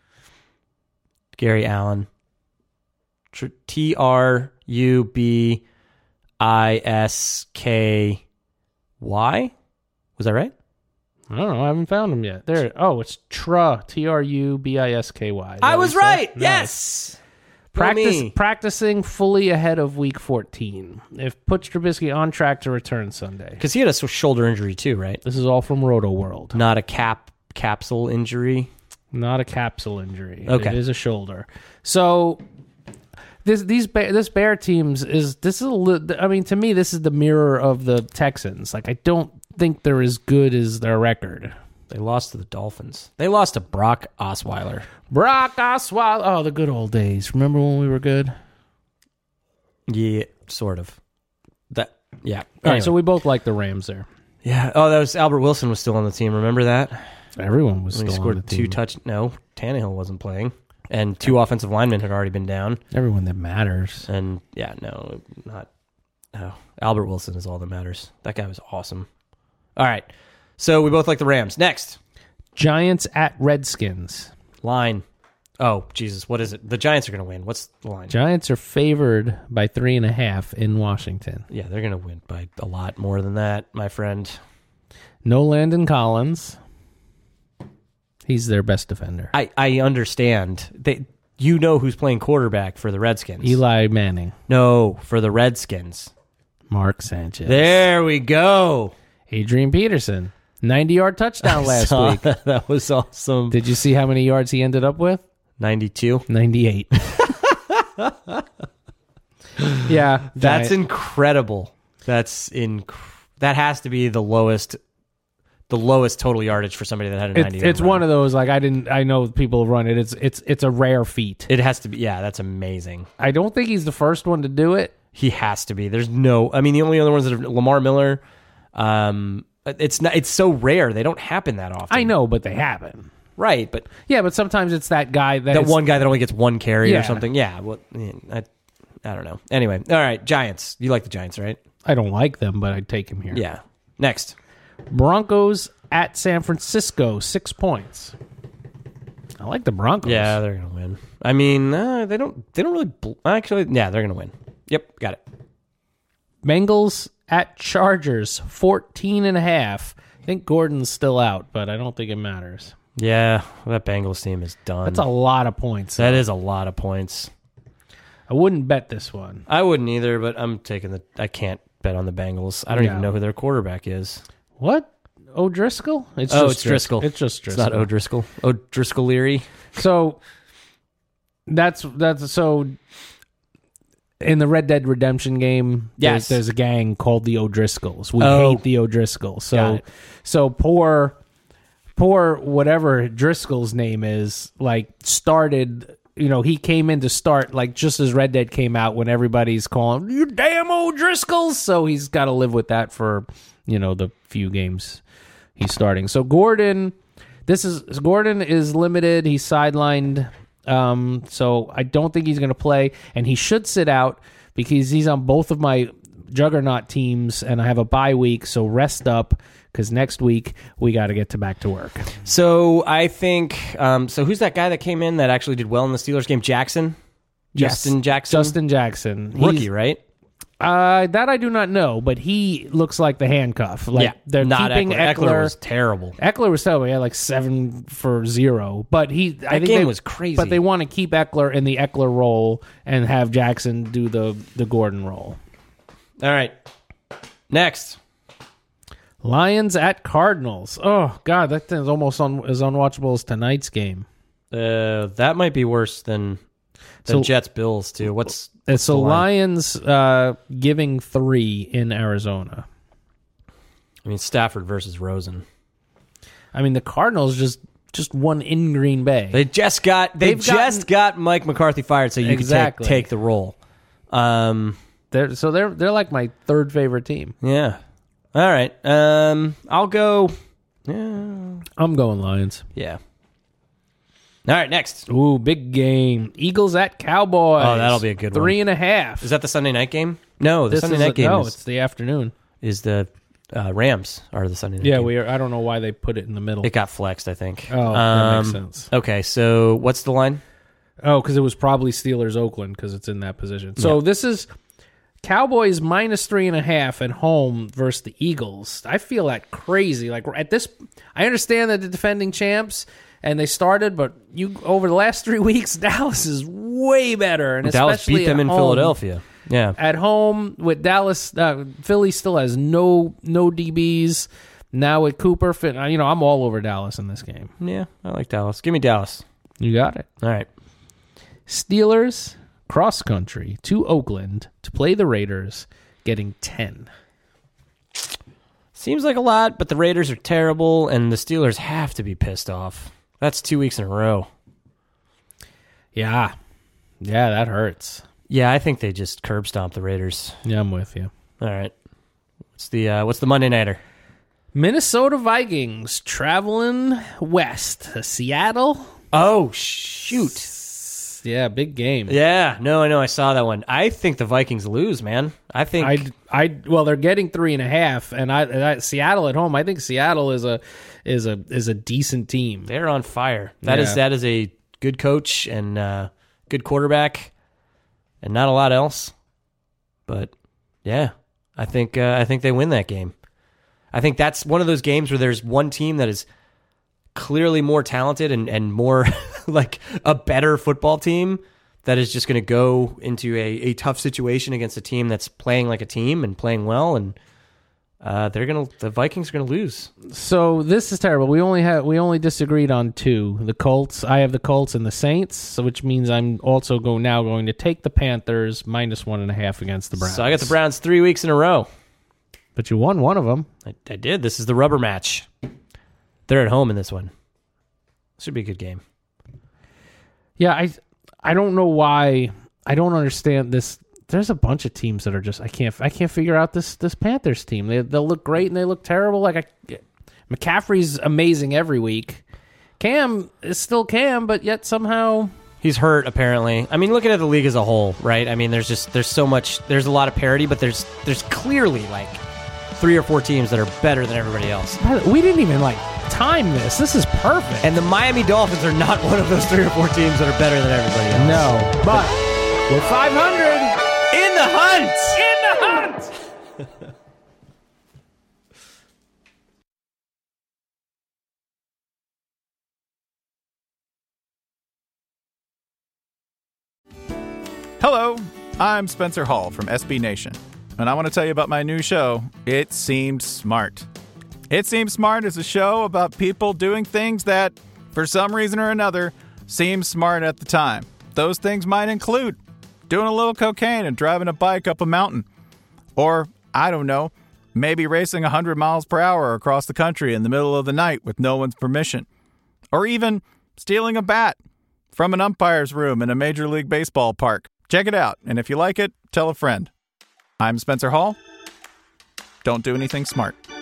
Gary Allen. Tr- T R U B I S K Y. Was that right? I don't know. I haven't found him yet. There. Oh, it's Tra. T R U B I S K Y. Is that I what was you said? right. Nice. Yes. Practice, Me. practicing fully ahead of week fourteen. If puts Trubisky on track to return Sunday. Because he had a s- shoulder injury too, right? This is all from Roto World. Not a cap capsule injury. Not a capsule injury. Okay. It is a shoulder. So this these bear, this Bear teams is this is a li- I mean to me this is the mirror of the Texans. Like I don't think they're as good as their record. They lost to the Dolphins. They lost to Brock Osweiler. Brock Osweiler. Oh, the good old days. Remember when we were good? Yeah, sort of. That. Yeah. All Anyway. right, so we both like the Rams there. yeah. Oh, that was Albert Wilson was still on the team. Remember that? Everyone was When he still scored on the two team. touch. No, Tannehill wasn't playing, and two offensive linemen had already been down. Everyone that matters. And yeah, no, not. Oh, Albert Wilson is all that matters. That guy was awesome. All right, so we both like the Rams. Next Giants at Redskins. line. Oh Jesus, what is it? The Giants are going to win. What's the line? Giants are favored by three and a half in Washington. yeah, they're going to win by a lot more than that, my friend. No Landon Collins. He's their best defender. I, I understand. They, you know who's playing quarterback for the Redskins. Eli Manning. No, for the Redskins. Mark Sanchez. There we go. Adrian Peterson. ninety-yard touchdown last Saw week. That. that was awesome. Did you see how many yards he ended up with? ninety-two. ninety-eight. Yeah. That's giant. incredible. That's inc- That has to be the lowest the lowest total yardage for somebody that had a ninety. It, it's run. one of those, like, I didn't, I know people run it. It's, it's, it's a rare feat. It has to be. Yeah, that's amazing. I don't think he's the first one to do it. He has to be. There's no. I mean, the only other ones that are Lamar Miller. Um, it's not. It's so rare. They don't happen that often. I know, but they happen. Right, but Yeah, but sometimes it's that guy that that is- one guy that only gets one carry Yeah. or something. Yeah. Well, yeah, I, I don't know. Anyway, all right. Giants. You like the Giants, right? I don't like them, but I'd take him here. Yeah. Next. Broncos at San Francisco, six points. I like the Broncos. Yeah, they're gonna win. I mean, uh, they don't. They don't really. Bl- actually, yeah, they're gonna win. Yep, got it. Bengals at Chargers, fourteen and a half. I think Gordon's still out, but I don't think it matters. Yeah, that Bengals team is done. That's a lot of points. That is a lot of points. I wouldn't bet this one. I wouldn't either, but I'm taking the. I can't bet on the Bengals. I don't Yeah. even know who their quarterback is. What? O'Driscoll? It's Oh, just it's Driscoll. It's just It's Driscoll. not O'Driscoll. O'Driscoll Leary. So that's that's so in the Red Dead Redemption game, Yes. there's, there's a gang called the O'Driscolls. We Oh. hate the O'Driscolls. Got So it. so poor poor whatever Driscoll's name is, like started, you know, he came in to start like just as Red Dead came out when everybody's calling, "You damn O'Driscolls." So he's got to live with that for, you know, the few games he's starting. So Gordon, this is Gordon is limited. He's sidelined, um, so I don't think he's going to play, and he should sit out because he's on both of my juggernaut teams, and I have a bye week. So rest up because next week we got to get to back to work. So I think. Um, so who's that guy that came in that actually did well in the Steelers game? Jackson. Justin Yes. Jackson. Justin Jackson, Rookie, He's- right? Uh, that I do not know, but he looks like the handcuff. Like yeah, they're not keeping Eckler. Eckler. Eckler was terrible. Eckler was terrible. He had like seven for zero, but he. I think game they, was crazy. But they want to keep Eckler in the Eckler role and have Jackson do the the Gordon role. All right. Next. Lions at Cardinals. Oh God, that thing is almost un, as unwatchable as tonight's game. Uh, that might be worse than than So- Jets Bills too. What's, And what's so the line? Lions uh, giving three in Arizona. I mean Stafford versus Rosen. I mean the Cardinals just just won in Green Bay. They just got they They've just got Mike McCarthy fired, so you Exactly. could take, take the role. Um, They're so they're they're like my third favorite team. yeah. All right. Um, I'll go. Yeah. I'm going Lions. Yeah. All right. Next. Ooh, big game. Eagles at Cowboys. Oh, that'll be a good one. Three and a half. Is that the Sunday night game? No, the This Sunday is night a- game No, is, it's the afternoon. is the uh, Rams are the Sunday night Yeah, game. we are. I don't know why they put it in the middle. It got flexed, I think. Oh, that Um, makes sense. Okay, so what's the line? Oh, because it was probably Steelers Oakland because it's in that position. So Yeah. this is Cowboys minus three and a half at home versus the Eagles. I feel that crazy. Like at this, I understand that the defending champs and they started, but you over the last three weeks, Dallas is way better, and Dallas especially beat them at in home. Philadelphia. Yeah. At home with Dallas, uh, Philly still has no no D Bs. Now with Cooper, Fin- you know, I'm all over Dallas in this game. Yeah, I like Dallas. Give me Dallas. You got it. All right. Steelers cross country to Oakland to play the Raiders, getting ten. Seems like a lot, but the Raiders are terrible, and the Steelers have to be pissed off. That's two weeks in a row. Yeah, yeah, that hurts. Yeah, I think they just curb stomp the Raiders. Yeah, I'm with you. All right. What's the uh, what's the Monday nighter? Minnesota Vikings traveling west to Seattle. Oh shoot! Yeah, big game. Yeah, no, I know, I saw that one. I think the Vikings lose, man. I think I, I, well, they're getting three and a half, and I, and I, Seattle at home. I think Seattle is a, is a, is a decent team. they're on fire. That is Yeah. that is a good coach and uh, good quarterback, and not a lot else. But yeah, I think uh, I think they win that game. I think that's one of those games where there's one team that is clearly more talented and, and more like a better football team that is just going to go into a, a tough situation against a team that's playing like a team and playing well, and uh, they're gonna the Vikings are gonna lose. So this is terrible. We only have we only disagreed on two. The Colts. I have the Colts and the Saints, so which means I'm also go now going to take the Panthers minus one and a half against the Browns. So I got the Browns three weeks in a row. But you won one of them. I, I did. This is the rubber match. They're at home in this one. Should be a good game. Yeah, I I don't know why. I don't understand this. There's a bunch of teams that are just I can't I can't figure out this this Panthers team. They they'll look great and they look terrible. Like I, McCaffrey's amazing every week. Cam is still Cam, but yet somehow he's hurt apparently. I mean, looking at the league as a whole, right? I mean, there's just there's so much. There's a lot of parity, but there's there's clearly like three or four teams that are better than everybody else. We didn't even like time this. This is perfect. And the Miami Dolphins are not one of those three or four teams that are better than everybody else. No, but we're five hundred in the hunt. In the hunt. Hello, I'm Spencer Hall from S B Nation, and I want to tell you about my new show, It Seemed Smart. It Seems Smart is a show about people doing things that, for some reason or another, seem smart at the time. Those things might include doing a little cocaine and driving a bike up a mountain. Or, I don't know, maybe racing one hundred miles per hour across the country in the middle of the night with no one's permission. Or even stealing a bat from an umpire's room in a Major League Baseball park. Check it out, and if you like it, tell a friend. I'm Spencer Hall. Don't do anything smart.